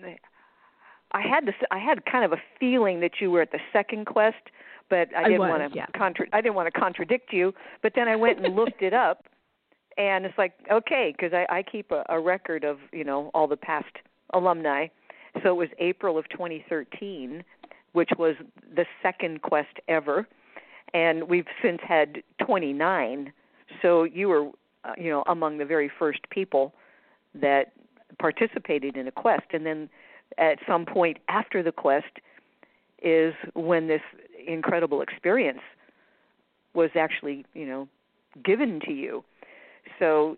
had kind of a feeling that you were at the second Quest, but I didn't want to contradict you. But then I went and looked it up, and it's like, okay, because I keep a record of all the past alumni. So it was April of 2013, which was the second Quest ever, and we've since had 29. So you were, among the very first people that participated in a Quest, and then at some point after the Quest is when this incredible experience was actually, given to you. So,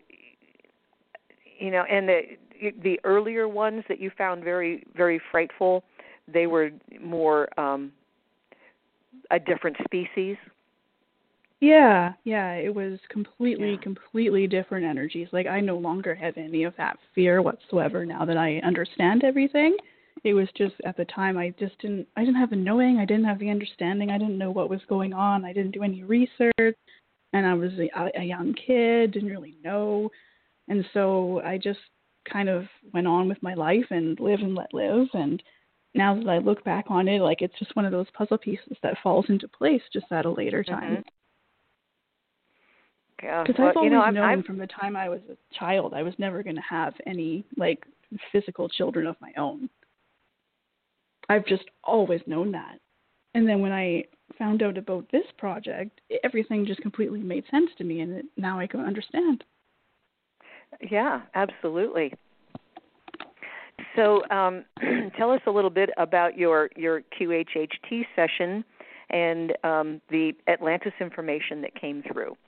and the earlier ones that you found very, very frightful, they were more a different species? Yeah, it was completely different energies. Like, I no longer have any of that fear whatsoever now that I understand everything. It was just, at the time, I didn't have the knowing, I didn't have the understanding, I didn't know what was going on, I didn't do any research, and I was a young kid, didn't really know, and so I just kind of went on with my life and live and let live, and now that I look back on it, like, it's just one of those puzzle pieces that falls into place just at a later time. Because I've always known from the time I was a child, I was never going to have any, like, physical children of my own. I've just always known that. And then when I found out about this project, everything just completely made sense to me, and now I can understand. Yeah, absolutely. So tell us a little bit about your QHHT session and the Atlantis information that came through.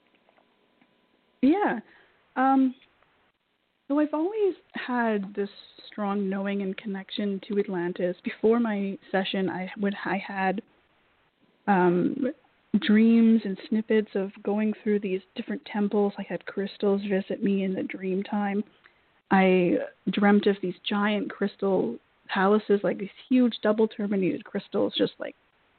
Yeah. So I've always had this strong knowing and connection to Atlantis. Before my session, I had dreams and snippets of going through these different temples. I had crystals visit me in the dream time. I dreamt of these giant crystal palaces, like these huge double terminated crystals, just like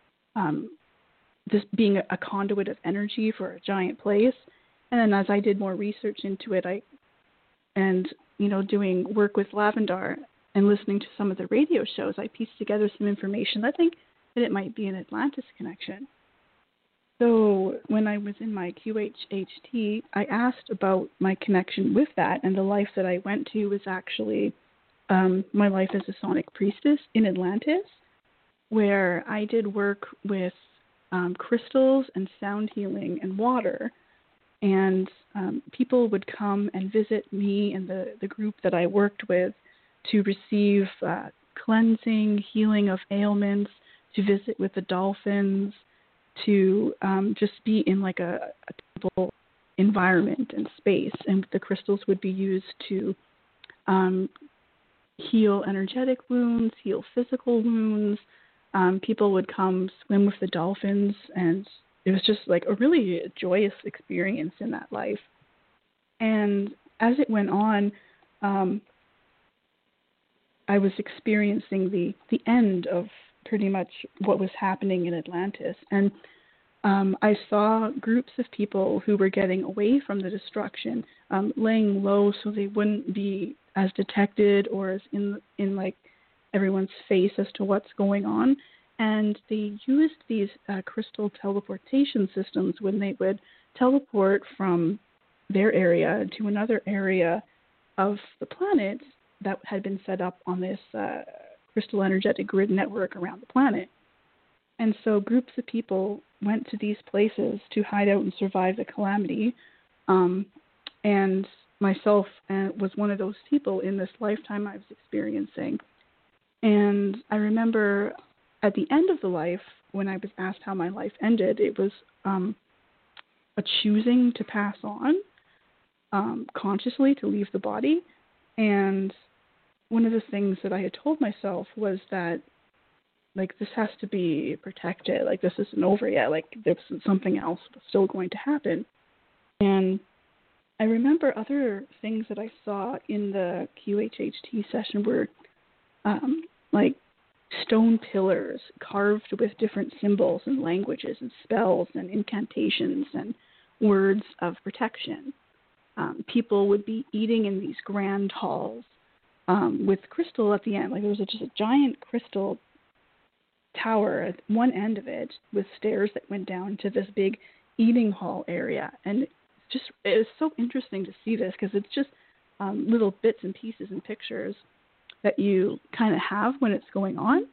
this being a conduit of energy for a giant place. And then as I did more research into it, doing work with Lavendar and listening to some of the radio shows, I pieced together some information. I think that it might be an Atlantis connection. So when I was in my QHHT, I asked about my connection with that, and the life that I went to was actually my life as a sonic priestess in Atlantis, where I did work with crystals and sound healing and water. And people would come and visit me and the group that I worked with to receive cleansing, healing of ailments, to visit with the dolphins, to just be in like a temple environment and space. And the crystals would be used to heal energetic wounds, heal physical wounds. People would come swim with the dolphins, and it was just like a really joyous experience in that life. And as it went on, I was experiencing the end of pretty much what was happening in Atlantis. And I saw groups of people who were getting away from the destruction, laying low so they wouldn't be as detected or as in like everyone's face as to what's going on. And they used these crystal teleportation systems when they would teleport from their area to another area of the planet that had been set up on this crystal energetic grid network around the planet. And so groups of people went to these places to hide out and survive the calamity. And myself was one of those people in this lifetime I was experiencing. And I remember at the end of the life, when I was asked how my life ended, it was a choosing to pass on consciously, to leave the body. And one of the things that I had told myself was that, like, this has to be protected. Like, this isn't over yet. Like, there's something else still going to happen. And I remember other things that I saw in the QHHT session were, like, stone pillars carved with different symbols and languages and spells and incantations and words of protection. People would be eating in these grand halls with crystal at the end. Like, there was just a giant crystal tower at one end of it with stairs that went down to this big eating hall area. And it was so interesting to see this, because it's just little bits and pieces and pictures that you kind of have when it's going on.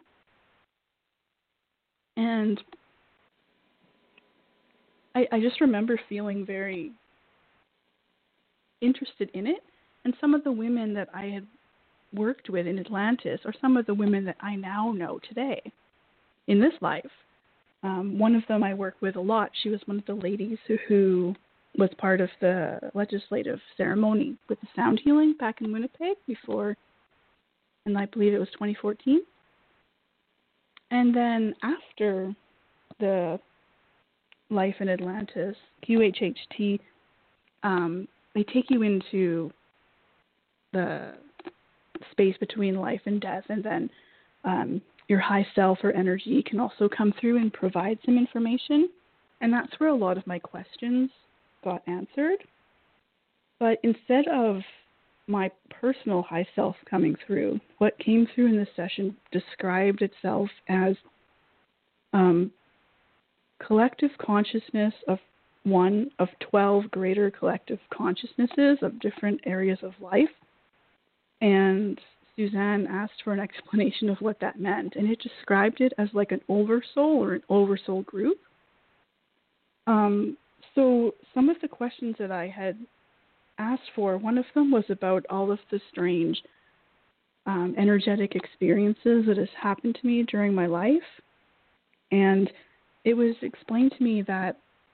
And I just remember feeling very interested in it. And some of the women that I had worked with in Atlantis are some of the women that I now know today in this life. One of them I worked with a lot. She was one of the ladies who was part of the legislative ceremony with the sound healing back in Winnipeg before, and I believe it was 2014. And then after the Life in Atlantis, QHHT, they take you into the space between life and death, and then your high self or energy can also come through and provide some information. And that's where a lot of my questions got answered. But instead of my personal high self coming through, what came through in this session described itself as collective consciousness of one of 12 greater collective consciousnesses of different areas of life. And Suzanne asked for an explanation of what that meant, and it described it as like an oversoul or an oversoul group. So some of the questions that I had asked for, one of them was about all of the strange energetic experiences that has happened to me during my life. And it was explained to me that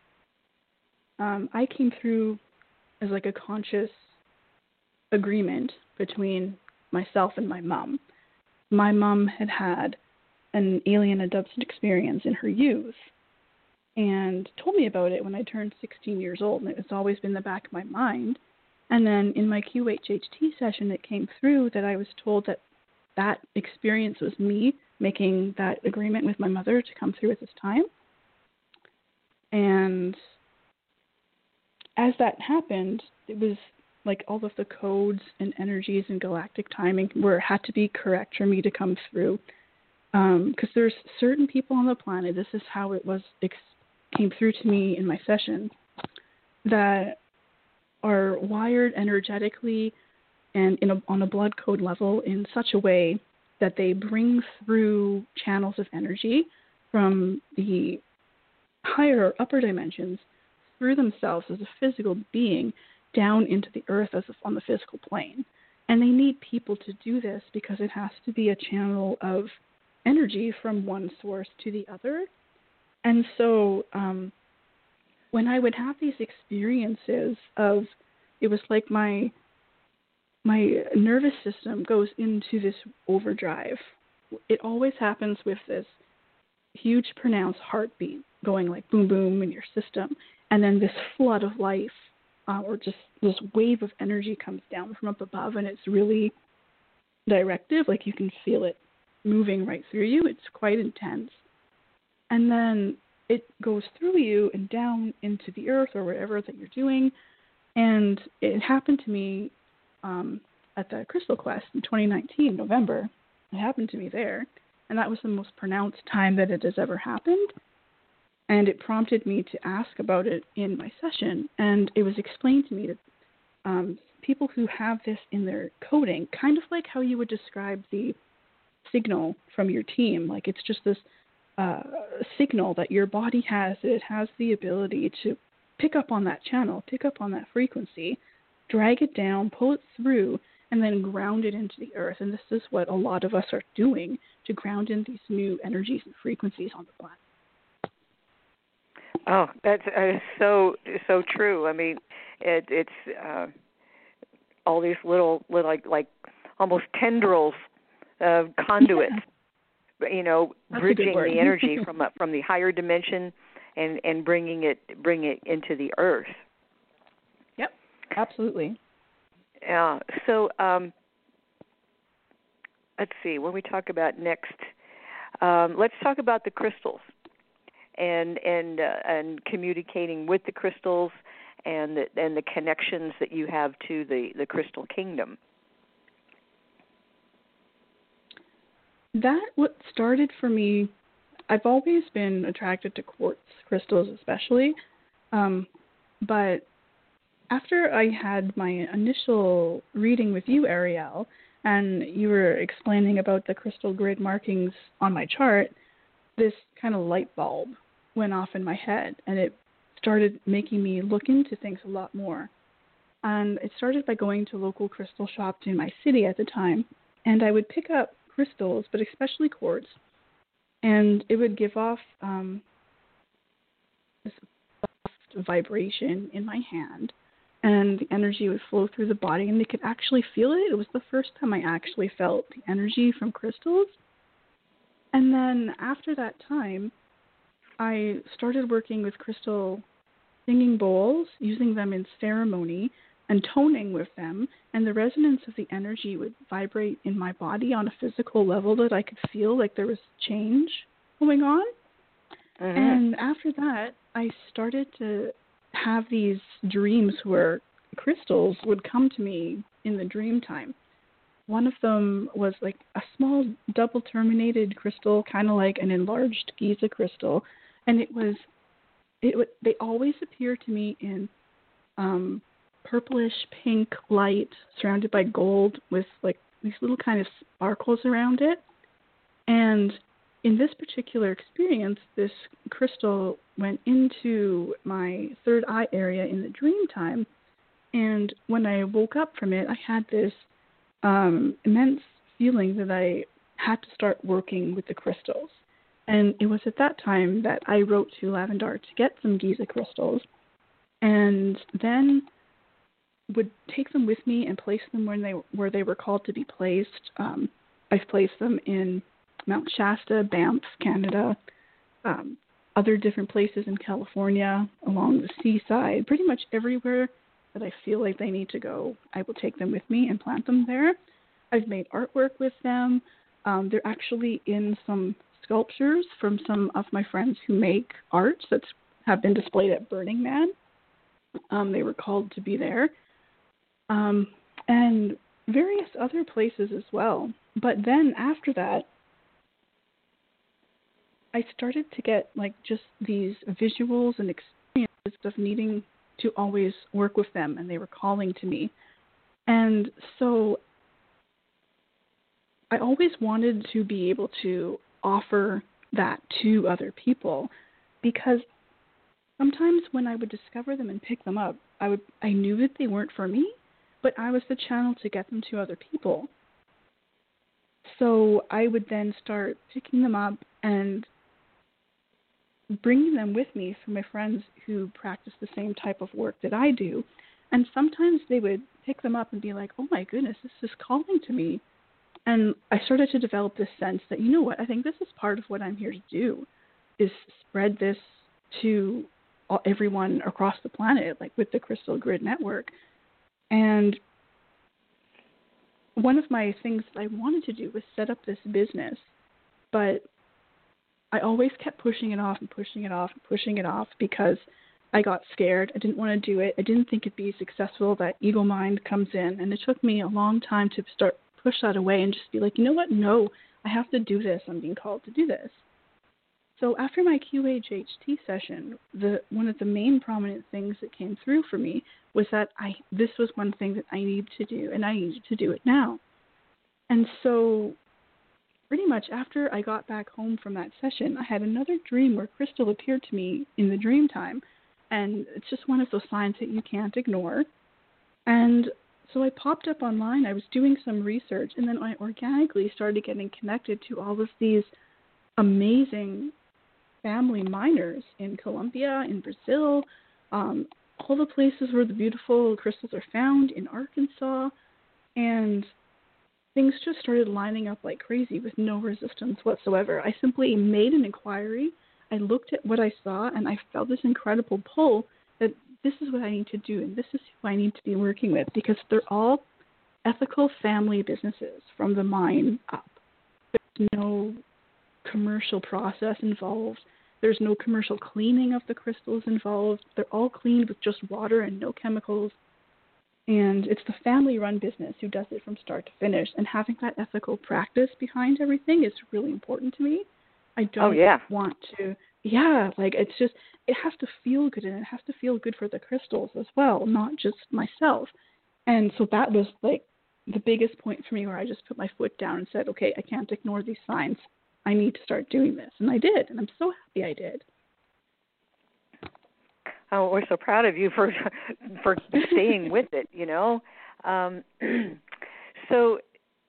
I came through as like a conscious agreement between myself and my mom. My mom had had an alien abduction experience in her youth and told me about it when I turned 16 years old, and it's always been in the back of my mind. And then in my QHHT session, it came through that I was told that that experience was me making that agreement with my mother to come through at this time. And as that happened, it was like all of the codes and energies and galactic timing had to be correct for me to come through. Because there's certain people on the planet, this is how it came through to me in my session, that are wired energetically and on a blood code level in such a way that they bring through channels of energy from the higher or upper dimensions through themselves as a physical being down into the earth as on the physical plane. And they need people to do this because it has to be a channel of energy from one source to the other. And so when I would have these experiences of, it was like my nervous system goes into this overdrive. It always happens with this huge pronounced heartbeat going like boom, boom in your system. And then this flood of life or just this wave of energy comes down from up above, and it's really directive. Like you can feel it moving right through you. It's quite intense. And then it goes through you and down into the earth or whatever that you're doing. And it happened to me at the Crystal Quest in 2019, November. It happened to me there. And that was the most pronounced time that it has ever happened. And it prompted me to ask about it in my session. And it was explained to me that people who have this in their coding, kind of like how you would describe the signal from your team, like it's just this signal that your body has, that it has the ability to pick up on that channel, pick up on that frequency, drag it down, pull it through, and then ground it into the earth. And this is what a lot of us are doing to ground in these new energies and frequencies on the planet. Oh, that's so true. I mean, it's all these little like almost tendrils of conduits. Yeah. You know, bridging the energy from the higher dimension and bring it into the earth. Yep, absolutely. Yeah. So let's see. When we talk about next, let's talk about the crystals and communicating with the crystals and the connections that you have to the crystal kingdom. That what started for me, I've always been attracted to quartz crystals especially, but after I had my initial reading with you, Ariel, and you were explaining about the crystal grid markings on my chart, this kind of light bulb went off in my head, and it started making me look into things a lot more. And it started by going to local crystal shops in my city at the time, and I would pick up crystals, but especially quartz, and it would give off this soft vibration in my hand, and the energy would flow through the body, and they could actually feel it. It was the first time I actually felt the energy from crystals. And then after that time, I started working with crystal singing bowls, using them in ceremony, and toning with them, and the resonance of the energy would vibrate in my body on a physical level that I could feel like there was change going on. Mm-hmm. And after that, I started to have these dreams where crystals would come to me in the dream time. One of them was like a small double terminated crystal, kind of like an enlarged Giza crystal, and they always appear to me in purplish pink light surrounded by gold with like these little kind of sparkles around it. And in this particular experience, this crystal went into my third eye area in the dream time. And when I woke up from it, I had this immense feeling that I had to start working with the crystals. And it was at that time that I wrote to Lavendar to get some Giza crystals, and then would take them with me and place them where they were called to be placed. I've placed them in Mount Shasta, Banff, Canada, other different places in California, along the seaside, pretty much everywhere that I feel like they need to go, I will take them with me and plant them there. I've made artwork with them. They're actually in some sculptures from some of my friends who make art that have been displayed at Burning Man. They were called to be there. And various other places as well. But then after that, I started to get like just these visuals and experiences of needing to always work with them, and they were calling to me. And so I always wanted to be able to offer that to other people, because sometimes when I would discover them and pick them up, I knew that they weren't for me, but I was the channel to get them to other people. So I would then start picking them up and bringing them with me for my friends who practice the same type of work that I do. And sometimes they would pick them up and be like, oh my goodness, this is calling to me. And I started to develop this sense that, you know what, I think this is part of what I'm here to do, is spread this to everyone across the planet, like with the Crystal Grid Network. And one of my things that I wanted to do was set up this business, but I always kept pushing it off and pushing it off and pushing it off because I got scared. I didn't want to do it. I didn't think it'd be successful. That ego mind comes in, and it took me a long time to start push that away and just be like, you know what? No, I have to do this. I'm being called to do this. So after my QHHT session, one of the main prominent things that came through for me was that this was one thing that I needed to do, and I needed to do it now. And so pretty much after I got back home from that session, I had another dream where Crystal appeared to me in the dream time. And it's just one of those signs that you can't ignore. And so I popped up online. I was doing some research, and then I organically started getting connected to all of these amazing family miners in Colombia, in Brazil, all the places where the beautiful crystals are found, in Arkansas. And things just started lining up like crazy with no resistance whatsoever. I simply made an inquiry. I looked at what I saw, and I felt this incredible pull that this is what I need to do, and this is who I need to be working with, because they're all ethical family businesses from the mine up. There's no commercial process involved. There's no commercial cleaning of the crystals involved. They're all cleaned with just water and no chemicals. And it's the family-run business who does it from start to finish. And having that ethical practice behind everything is really important to me. I don't want to, it's just, it has to feel good, and it has to feel good for the crystals as well, not just myself. And so that was like the biggest point for me, where I just put my foot down and said, okay, I can't ignore these signs. I need to start doing this. And I did, and I'm so happy I did. Oh, we're so proud of you for staying with it, you know. So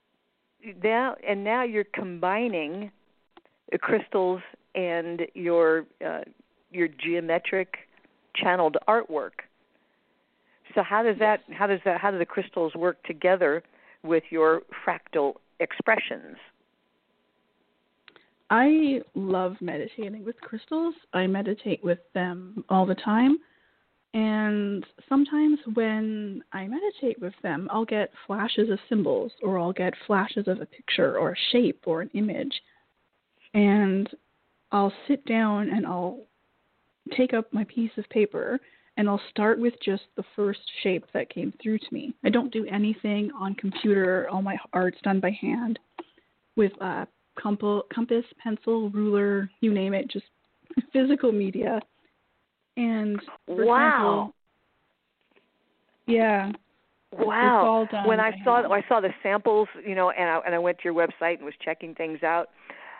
now you're combining the crystals and your geometric channeled artwork. So how do the crystals work together with your fractal expressions? I love meditating with crystals. I meditate with them all the time. And sometimes when I meditate with them, I'll get flashes of symbols, or I'll get flashes of a picture or a shape or an image. And I'll sit down and I'll take up my piece of paper and I'll start with just the first shape that came through to me. I don't do anything on computer. All my art's done by hand with compass, pencil, ruler, you name it, just physical media. And for example, yeah. Wow. It's all done when by I hand. saw the samples, and I went to your website and was checking things out.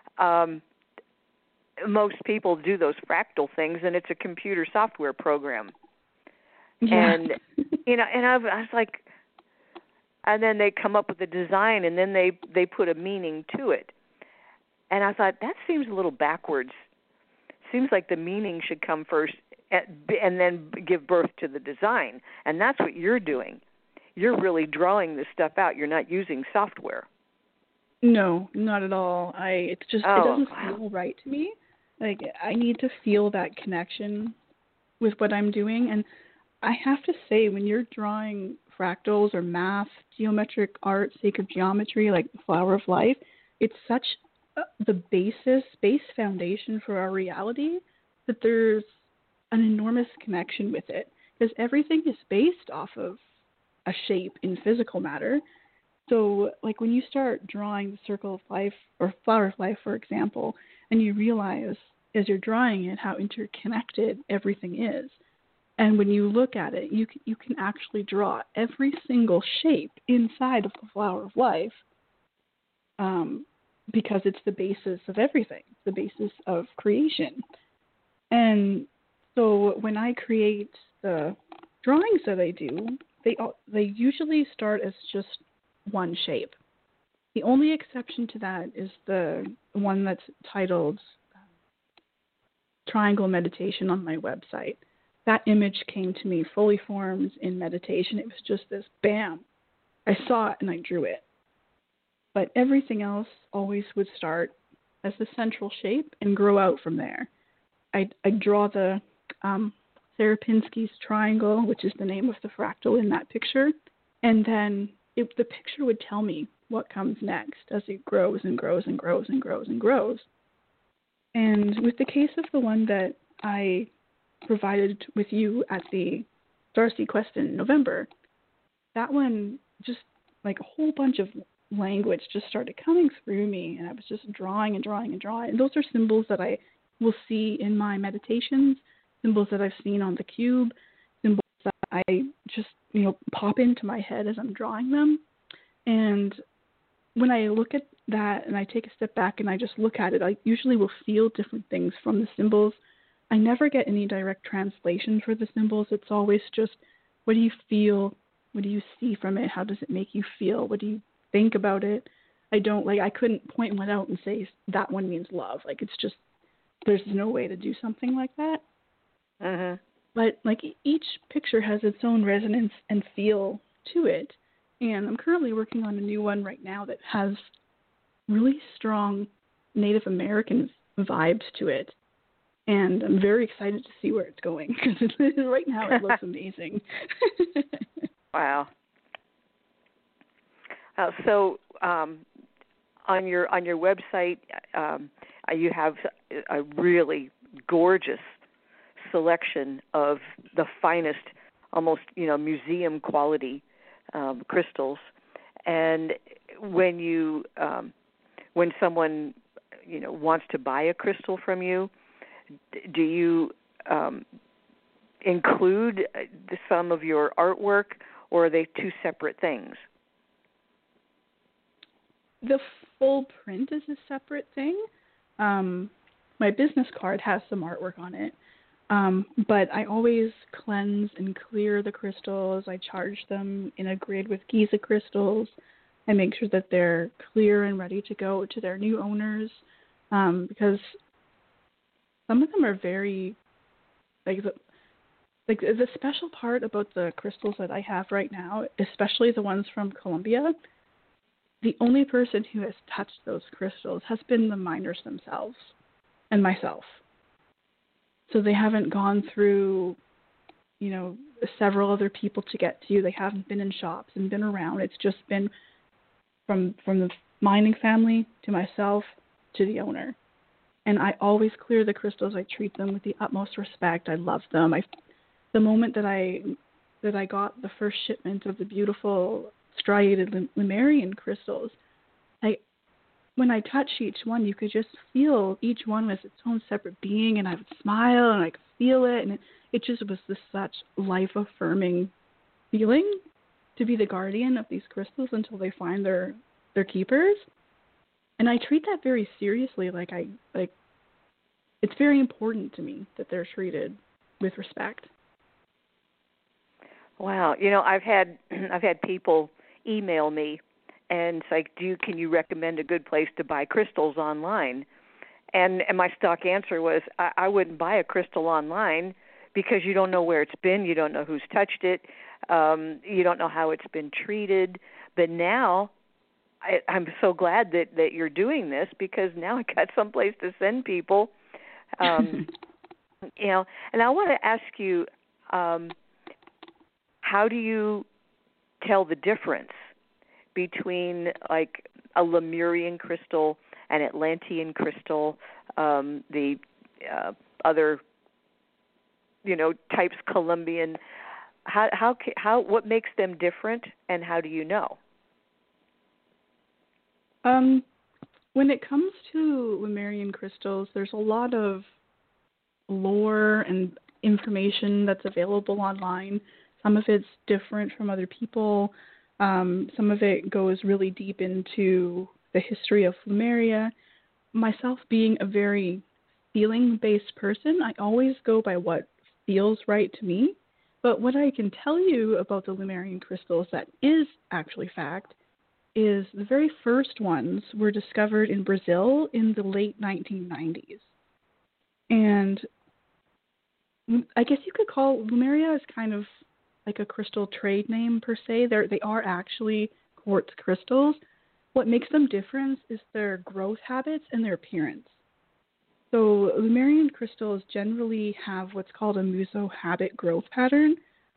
Most people do those fractal things, and it's a computer software program. Yeah. And and I was like, and then they come up with a design, and then they put a meaning to it. And I thought, that seems a little backwards. Seems like the meaning should come first and then give birth to the design. And that's what you're doing. You're really drawing this stuff out. You're not using software. No, not at all. It doesn't feel right to me. Like, I need to feel that connection with what I'm doing. And I have to say, when you're drawing fractals or math, geometric art, sacred geometry, like the Flower of Life, it's such the base foundation for our reality that there's an enormous connection with it, because everything is based off of a shape in physical matter. So, like, when you start drawing the Circle of Life or Flower of Life, for example, and you realize as you're drawing it how interconnected everything is, and when you look at it, you can actually draw every single shape inside of the Flower of Life, because it's the basis of everything, the basis of creation. And so when I create the drawings that I do, they usually start as just one shape. The only exception to that is the one that's titled Triangle Meditation on my website. That image came to me fully formed in meditation. It was just this bam. I saw it and I drew it. But everything else always would start as the central shape and grow out from there. I draw the Sierpinski's triangle, which is the name of the fractal in that picture, and then the picture would tell me what comes next as it grows and grows and grows and grows and grows. And with the case of the one that I provided with you at the Starseed Quest in November, that one just like a whole bunch of language just started coming through me, and I was just drawing and drawing and drawing. And those are symbols that I will see in my meditations, symbols that I've seen on the cube, symbols that I just, pop into my head as I'm drawing them. And when I look at that and I take a step back and I just look at it, I usually will feel different things from the symbols. I never get any direct translation for the symbols. It's always just, what do you feel? What do you see from it? How does it make you feel? What do you think about it? I couldn't point one out and say that one means love. Like, it's just, there's no way to do something like that. Mm-hmm. But like, each picture has its own resonance and feel to it. And I'm currently working on a new one right now that has really strong Native American vibes to it. And I'm very excited to see where it's going, because right now it looks amazing. Wow. So on your website, you have a really gorgeous selection of the finest, almost museum quality crystals. And when when someone wants to buy a crystal from you, do you include some of your artwork, or are they two separate things? The full print is a separate thing. My business card has some artwork on it, but I always cleanse and clear the crystals. I charge them in a grid with Giza crystals. I make sure that they're clear and ready to go to their new owners, because some of them are very, the special part about the crystals that I have right now, especially the ones from Colombia, the only person who has touched those crystals has been the miners themselves and myself. So they haven't gone through, several other people to get to you. They haven't been in shops and been around. It's just been from the mining family to myself to the owner. And I always clear the crystals. I treat them with the utmost respect. I love them. The moment that I got the first shipment of the beautiful striated Lemurian crystals, when I touched each one, you could just feel each one was its own separate being, and I would smile and I could feel it, and it just was this such life-affirming feeling to be the guardian of these crystals until they find their keepers. And I treat that very seriously. It's very important to me that they're treated with respect. Wow, I've had people email me and it's like, can you recommend a good place to buy crystals online? And my stock answer was, I wouldn't buy a crystal online because you don't know where it's been, you don't know who's touched it, you don't know how it's been treated. But now I'm so glad that you're doing this, because now I got someplace to send people. And I want to ask you, how do you tell the difference between like a Lemurian crystal, an Atlantean crystal, the other, types, Colombian? How what makes them different, and how do you know? When it comes to Lemurian crystals, there's a lot of lore and information that's available online. Some of it's different from other people. Some of it goes really deep into the history of Lemuria. Myself being a very feeling-based person, I always go by what feels right to me. But what I can tell you about the Lemurian crystals that is actually fact is the very first ones were discovered in Brazil in the late 1990s. And I guess you could call Lemuria is kind of like a crystal trade name per se. They are actually quartz crystals. What makes them different is their growth habits and their appearance. So Lemurian crystals generally have what's called a muso-habit growth pattern.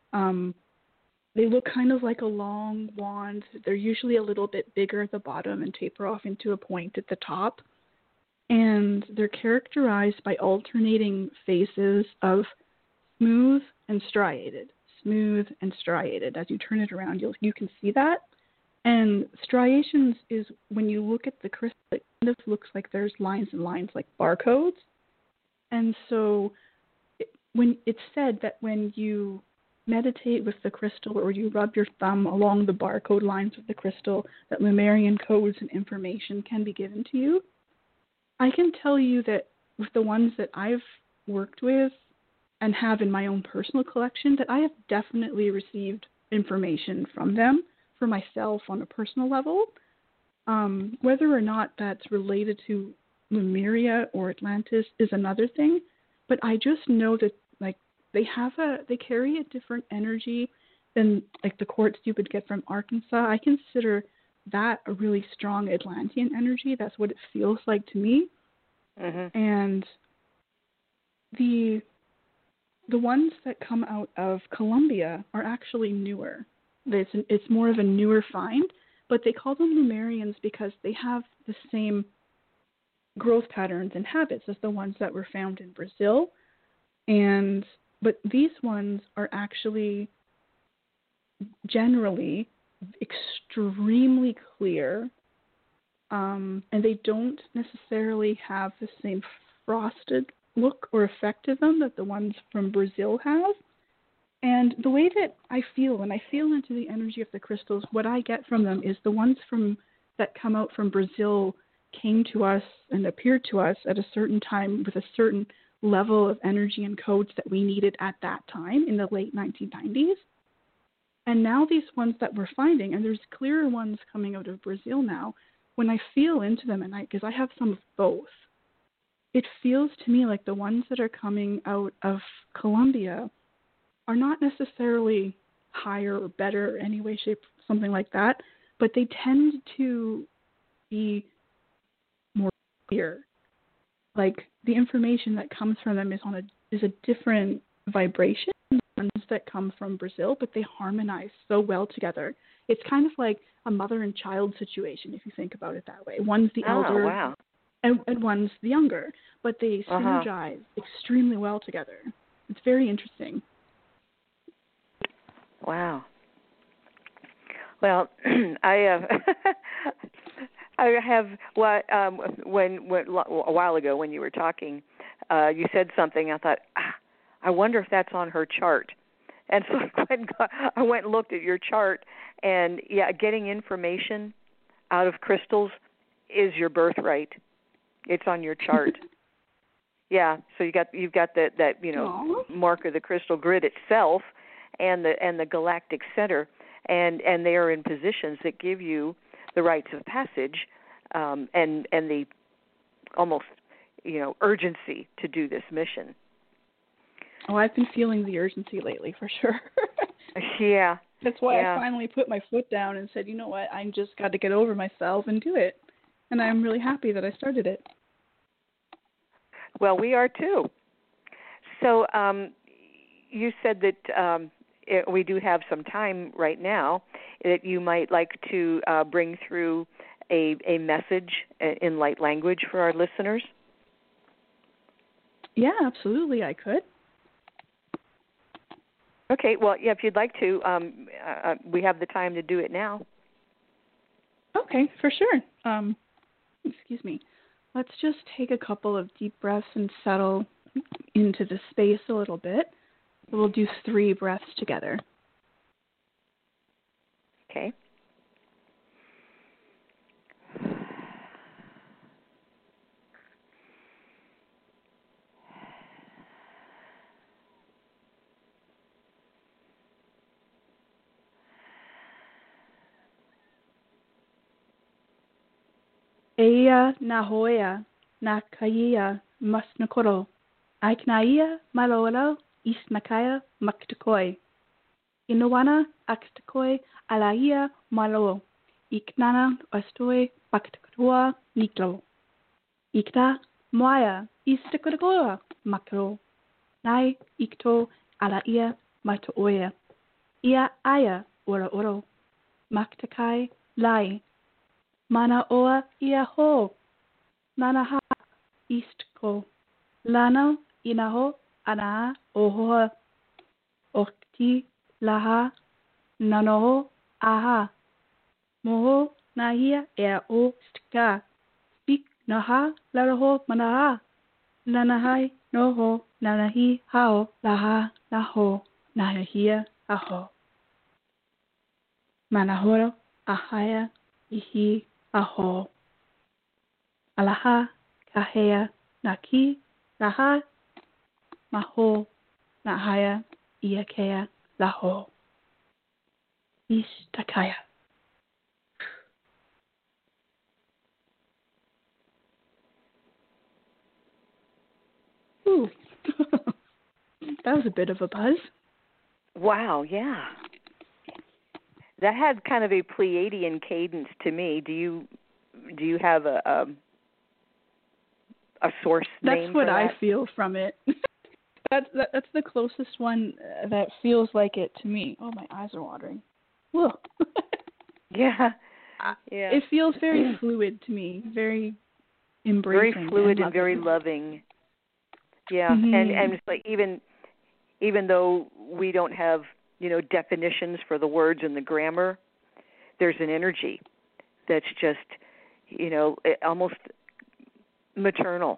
They look kind of like a long wand. They're usually a little bit bigger at the bottom and taper off into a point at the top. And they're characterized by alternating phases of smooth and striated. Smooth and striated. As you turn it around, you can see that. And striations is when you look at the crystal, it kind of looks like there's lines and lines like barcodes. And so when it's said that when you meditate with the crystal or you rub your thumb along the barcode lines of the crystal, that Lemurian codes and information can be given to you. I can tell you that with the ones that I've worked with and have in my own personal collection, that I have definitely received information from them for myself on a personal level. Whether or not that's related to Lemuria or Atlantis is another thing, but I just know that they carry a different energy than like the quartz you would get from Arkansas. I consider that a really strong Atlantean energy. That's what it feels like to me. Mm-hmm. And the ones that come out of Colombia are actually newer. It's more of a newer find, but they call them Lemurians because they have the same growth patterns and habits as the ones that were found in Brazil. But these ones are actually generally extremely clear, and they don't necessarily have the same frosted look or effect to them that the ones from Brazil have. And the way that I feel, when I feel into the energy of the crystals, what I get from them is the ones that come out from Brazil came to us and appeared to us at a certain time with a certain level of energy and codes that we needed at that time in the late 1990s. And now these ones that we're finding, and there's clearer ones coming out of Brazil now, when I feel into them, and because I have some of both, it feels to me like the ones that are coming out of Colombia are not necessarily higher or better or any way, shape, something like that, but they tend to be more clear. Like the information that comes from them is a different vibration than the ones that come from Brazil, but they harmonize so well together. It's kind of like a mother and child situation if you think about it that way. One's the elder, wow. and one's the younger, but they synergize extremely well together. It's very interesting. Wow. Well, I have when a while ago when you were talking, you said something. I thought, I wonder if that's on her chart, and so I went and looked at your chart, and getting information out of crystals is your birthright. It's on your chart. Yeah, so you've got that mark of the crystal grid itself, and the galactic center, and they are in positions that give you the rites of passage, and the almost urgency to do this mission. Oh, I've been feeling the urgency lately for sure. Yeah. That's why I finally put my foot down and said, you know what, I just got to get over myself and do it. And I'm really happy that I started it. Well, we are too. So you said that we do have some time right now that you might like to bring through a message in light language for our listeners. Yeah, absolutely, I could. Okay, well, if you'd like to, we have the time to do it now. Okay, for sure. Excuse me. Let's just take a couple of deep breaths and settle into the space a little bit. We'll do 3 breaths together. Okay. Eia nahoia na kaia masnakoro. Aiknaia malolo isnakaya maktakoi. Inawana aktakoi alaia malo. Iknana astoi baktakatoa niklo. Ikta moaya istakakoa makro. Nai ikto alaia matoia. Ia aya ora oro. Maktakai lai. Mana oa ia ho. Nanaha istko. Lana inaho ana ohoa. Okti laha nanoho aha. Moho nahia ea o stika. Spik naha laraho manaha. Nanahai noho nanahi hao laha naho nahia aho. Manahoro ahaya ihi aho. Alaha kahea naki laha maho nahaya iakea laho. Istakaya. Ooh. That was a bit of a buzz. Wow, yeah. That had kind of a Pleiadian cadence to me. Do you have a source name for that? That's what I feel from it. That's the closest one that feels like it to me. Oh, my eyes are watering. Whoa. Yeah. It feels very fluid to me, very embracing. Very fluid and very loving. Yeah, mm-hmm. and it's like even though we don't have definitions for the words and the grammar, there's an energy that's just almost maternal.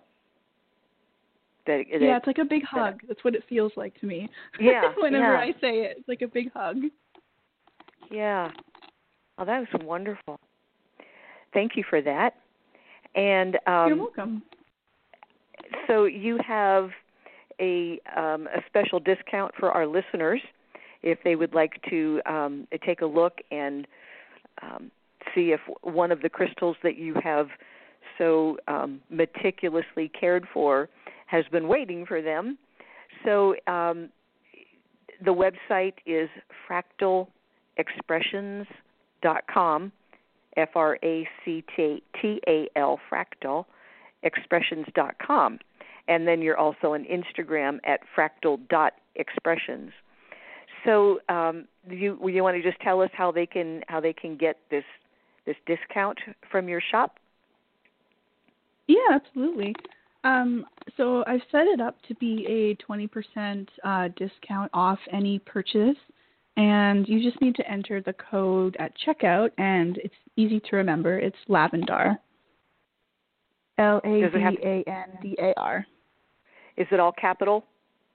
It's like a big hug. That's what it feels like to me. Yeah. Whenever I say it, it's like a big hug. Yeah. Oh, that was wonderful. Thank you for that. And you're welcome. So you have a special discount for our listeners if they would like to take a look and see if one of the crystals that you have so meticulously cared for has been waiting for them. So the website is fractalexpressions.com, FRACTAL, fractal, expressions.com. And then you're also on Instagram at fractal.expressions. So you want to just tell us how they can get this discount from your shop? Yeah, absolutely. So I've set it up to be a 20% discount off any purchase, and you just need to enter the code at checkout, and it's easy to remember. It's Lavendar. Lavandar. Is it all capital?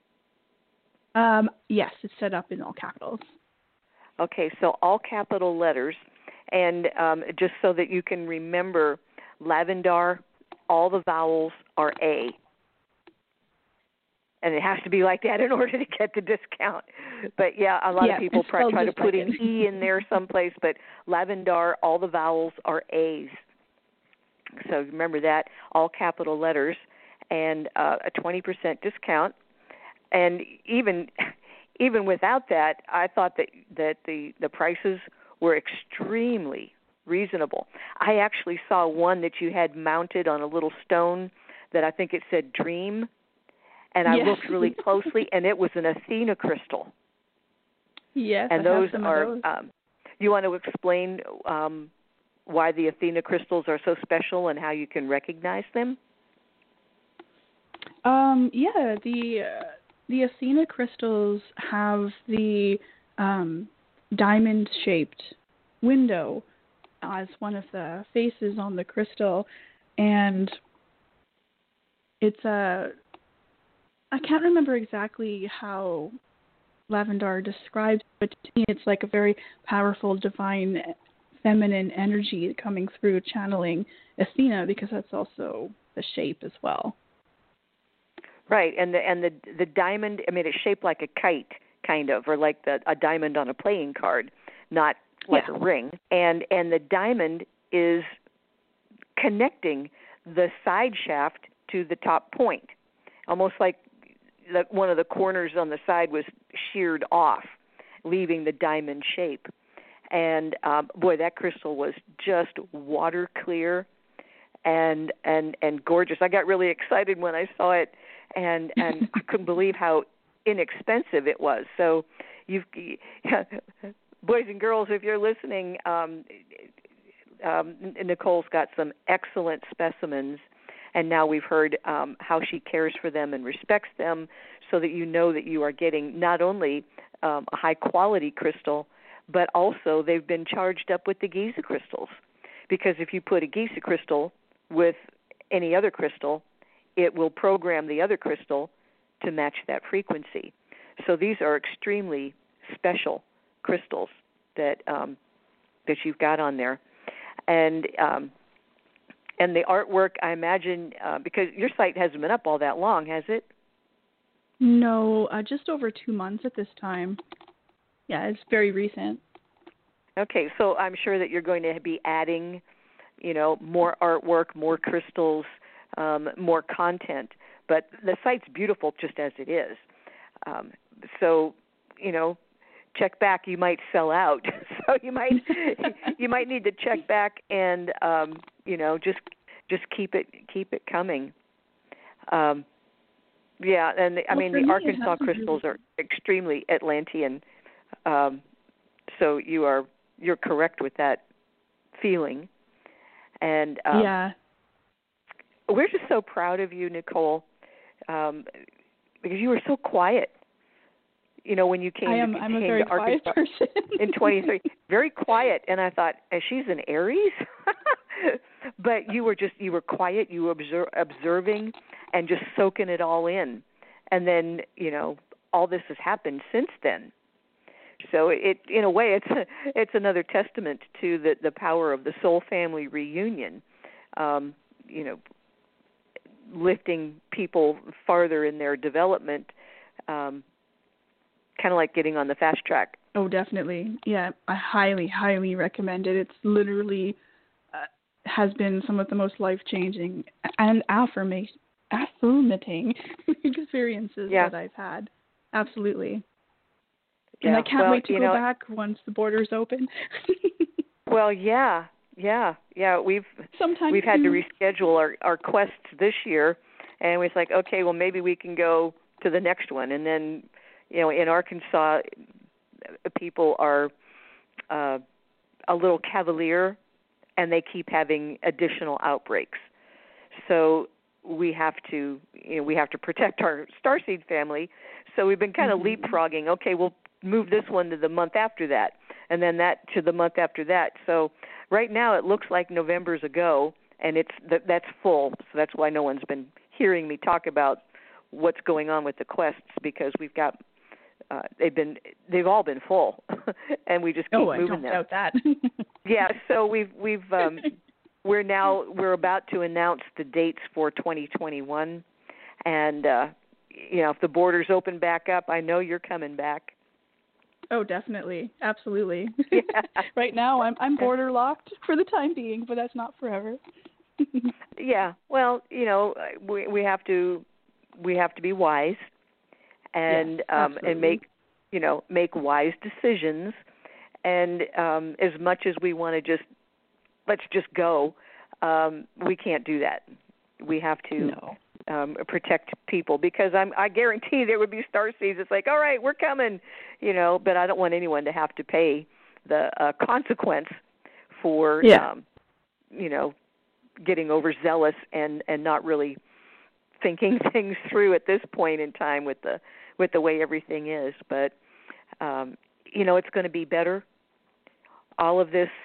Yes, it's set up in all capitals. Okay, so all capital letters, and just so that you can remember, Lavendar, all the vowels are A. And it has to be like that in order to get the discount. But, yeah, a lot of people try to put an E in there someplace, but Lavendar, all the vowels are A's. So remember that, all capital letters, and a 20% discount. And even without that, I thought that the prices were extremely reasonable. I actually saw one that you had mounted on a little stone that I think it said Dream, and I looked really closely, and it was an Athena crystal. Yes, and I those have some are. of those. You want to explain why the Athena crystals are so special and how you can recognize them? Yeah, the Athena crystals have the diamond-shaped window as one of the faces on the crystal, and it's I can't remember exactly how Lavendar describes it, but to me it's like a very powerful, divine, feminine energy coming through, channeling Athena, because that's also the shape as well. Right, and the diamond, I mean, it's shaped like a kite, kind of, or like a diamond on a playing card, not like a ring. And the diamond is connecting the side shaft to the top point, almost like one of the corners on the side was sheared off, leaving the diamond shape. And boy, that crystal was just water clear and gorgeous. I got really excited when I saw it, and I couldn't believe how inexpensive it was. So boys and girls, if you're listening, Nicole's got some excellent specimens, and now we've heard how she cares for them and respects them, so that you know that you are getting not only a high-quality crystal, but also they've been charged up with the Giza crystals. Because if you put a Giza crystal with any other crystal, it will program the other crystal to match that frequency. So these are extremely special crystals that you've got on there. And the artwork, I imagine, because your site hasn't been up all that long, has it? No, just over 2 months at this time. Yeah, it's very recent. Okay, so I'm sure that you're going to be adding, more artwork, more crystals, more content. But the site's beautiful just as it is. So, check back. You might sell out. So you might need to check back and just keep it coming. Yeah, and the Arkansas crystals are extremely Atlantean. So you're correct with that feeling. And we're just so proud of you, Nicole, because you were so quiet. When you came I'm a very to Arkansas quiet person. in 23, very quiet, and I thought, she's an Aries, but you were quiet, you were observing and just soaking it all in, and then all this has happened since then. So it, in a way, it's another testament to the power of the soul family reunion. Lifting people farther in their development. Kind of like getting on the fast track. Oh, definitely. Yeah, I highly, highly recommend it. It's literally has been some of the most life-changing and affirming experiences that I've had. Absolutely. And I can't wait to go back once the borders open. Well, yeah. Yeah. We've Sometimes had to reschedule our quests this year, and it's like, okay, well, maybe we can go to the next one. And then, in Arkansas, people are a little cavalier, and they keep having additional outbreaks. So we have to protect our starseed family. So we've been kind of leapfrogging. Okay, we'll move this one to the month after that, and then that to the month after that. So right now it looks like November's a go, and that's full. So that's why no one's been hearing me talk about what's going on with the quests, because we've got they've all been full, and we just keep moving them. I don't doubt that. Yeah, so we're about to announce the dates for 2021, and if the borders open back up, I know you're coming back. Oh, definitely, absolutely. Yeah. Right now, I'm border locked for the time being, but that's not forever. Yeah, well, we have to be wise, and and make wise decisions. And as much as we want to let's just go, we can't do that. We have to protect people, because I guarantee there would be starseeds. It's like, all right, we're coming, but I don't want anyone to have to pay the consequence for, getting overzealous and not really thinking things through at this point in time with the way everything is. But it's going to be better. All of this,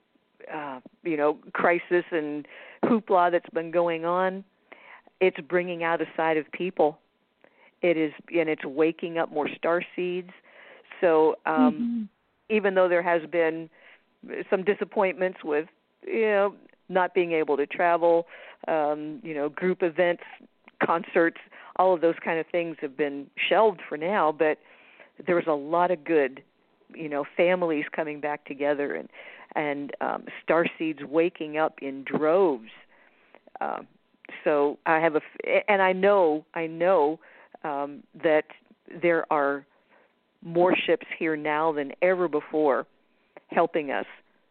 crisis and hoopla that's been going on, it's bringing out a side of people. It is, and it's waking up more starseeds. So even though there has been some disappointments with, not being able to travel, group events, concerts, all of those kind of things have been shelved for now, but there was a lot of good, families coming back together and starseeds waking up in droves. So I have I know that there are more ships here now than ever before, helping us,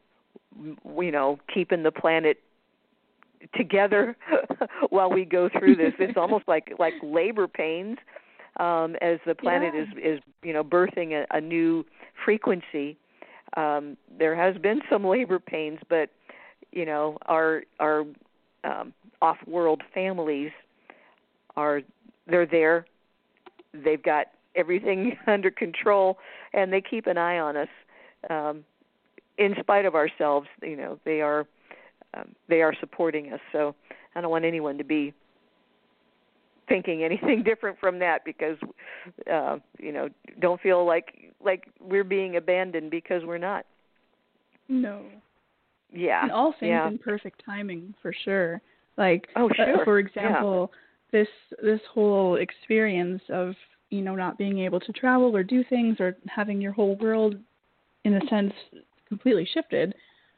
keeping the planet together while we go through this. It's almost like labor pains, as the planet is birthing a new frequency. There has been some labor pains, but our off-world families they're there. They've got everything under control, and they keep an eye on us. In spite of ourselves, they are supporting us. So I don't want anyone to be thinking anything different from that, because don't feel like we're being abandoned, because we're not. No. Yeah. And all things in perfect timing, for sure. Like, sure. For example, this whole experience of not being able to travel or do things, or having your whole world, in a sense, completely shifted.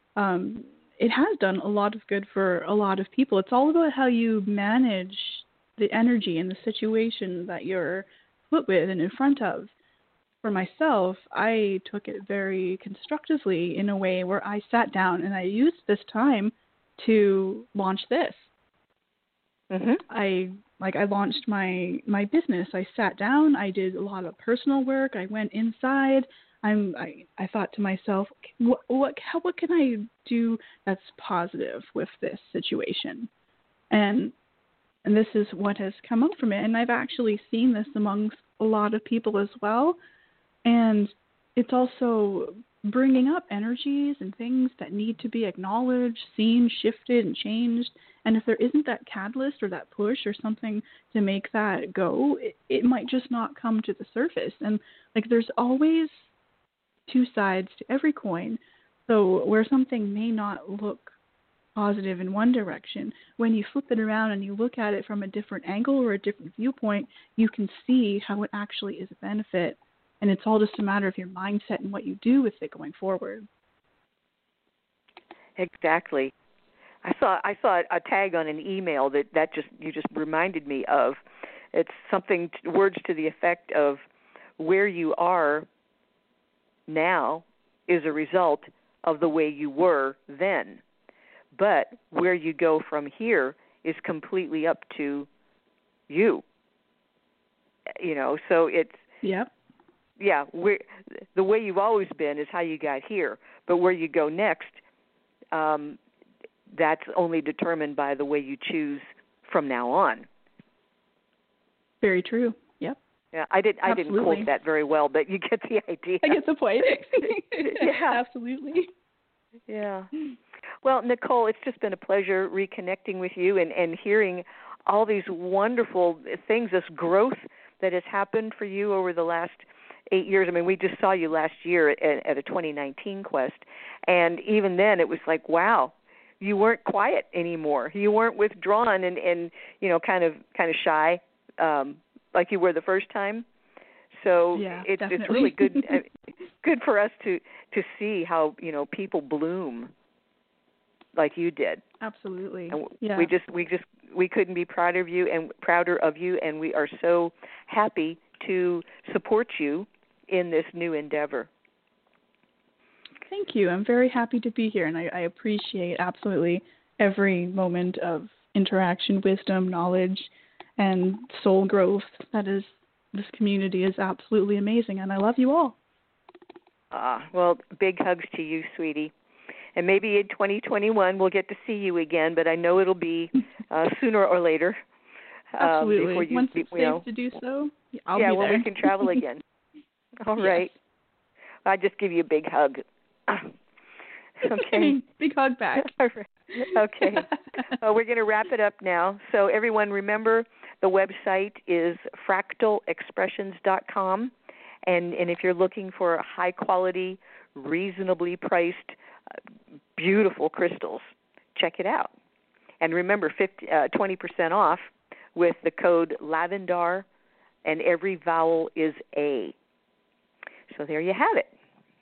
It has done a lot of good for a lot of people. It's all about how you manage the energy and the situation that you're put with and in front of. For myself, I took it very constructively, in a way where I sat down and I used this time to launch this. Mm-hmm. I launched my business. I sat down. I did a lot of personal work. I went inside. I thought to myself, what can I do that's positive with this situation? And this is what has come up from it. And I've actually seen this amongst a lot of people as well. And it's also bringing up energies and things that need to be acknowledged, seen, shifted, and changed. And if there isn't that catalyst or that push or something to make that go, it might just not come to the surface. And there's always two sides to every coin. So where something may not look positive in one direction, when you flip it around and you look at it from a different angle or a different viewpoint, you can see how it actually is a benefit. And it's all just a matter of your mindset and what you do with it going forward. Exactly. I saw a tag on an email that you just reminded me of. It's something, words to the effect of, where you are now is a result of the way you were then. But where you go from here is completely up to you. So it's the way you've always been is how you got here. But where you go next, that's only determined by the way you choose from now on. Very true. Yep. Yeah, I didn't quote that very well, but you get the idea. I get the point. Yeah, absolutely. Yeah. Well, Nicole, it's just been a pleasure reconnecting with you and hearing all these wonderful things, this growth that has happened for you over the last 8 years. I mean, we just saw you last year at a 2019 Quest, and even then it was like, wow, you weren't quiet anymore. You weren't withdrawn and kind of shy like you were the first time. So it's really good for us to see how people bloom like you did. Absolutely. And yeah. we couldn't be prouder of you, and we are so happy to support you in this new endeavor. Thank you. I'm very happy to be here, and I appreciate absolutely every moment of interaction, wisdom, knowledge, and soul growth. This community is absolutely amazing, and I love you all. Well, big hugs to you, sweetie. And maybe in 2021 we'll get to see you again, but I know it'll be sooner or later. Absolutely. Before Once it's safe to do so, I'll be there. Yeah, when we can travel again. All right. Yes. I just give you a big hug. Okay. Big hug back. All right. Okay. We're going to wrap it up now. So everyone, remember the website is fractalexpressions.com, and if you're looking for high quality, reasonably priced, beautiful crystals, check it out. And remember, 20% off with the code LAVENDAR, and every vowel is A. So there you have it.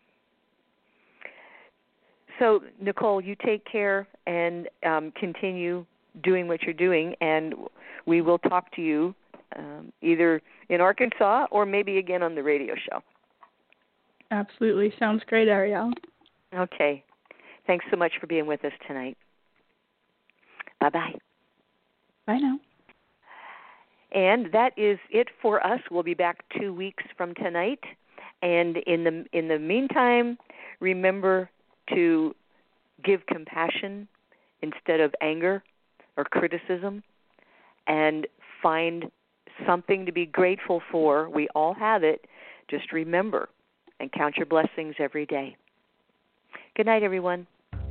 So, Nicole, you take care and continue doing what you're doing, and we will talk to you either in Arkansas or maybe again on the radio show. Absolutely. Sounds great, Ariel. Okay. Thanks so much for being with us tonight. Bye-bye. Bye now. And that is it for us. We'll be back 2 weeks from tonight. And in the meantime, remember to give compassion instead of anger or criticism, and find something to be grateful for. We all have it. Just remember and count your blessings every day. Good night, everyone.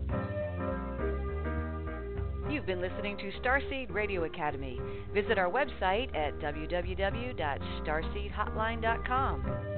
You've been listening to Starseed Radio Academy. Visit our website at www.starseedhotline.com.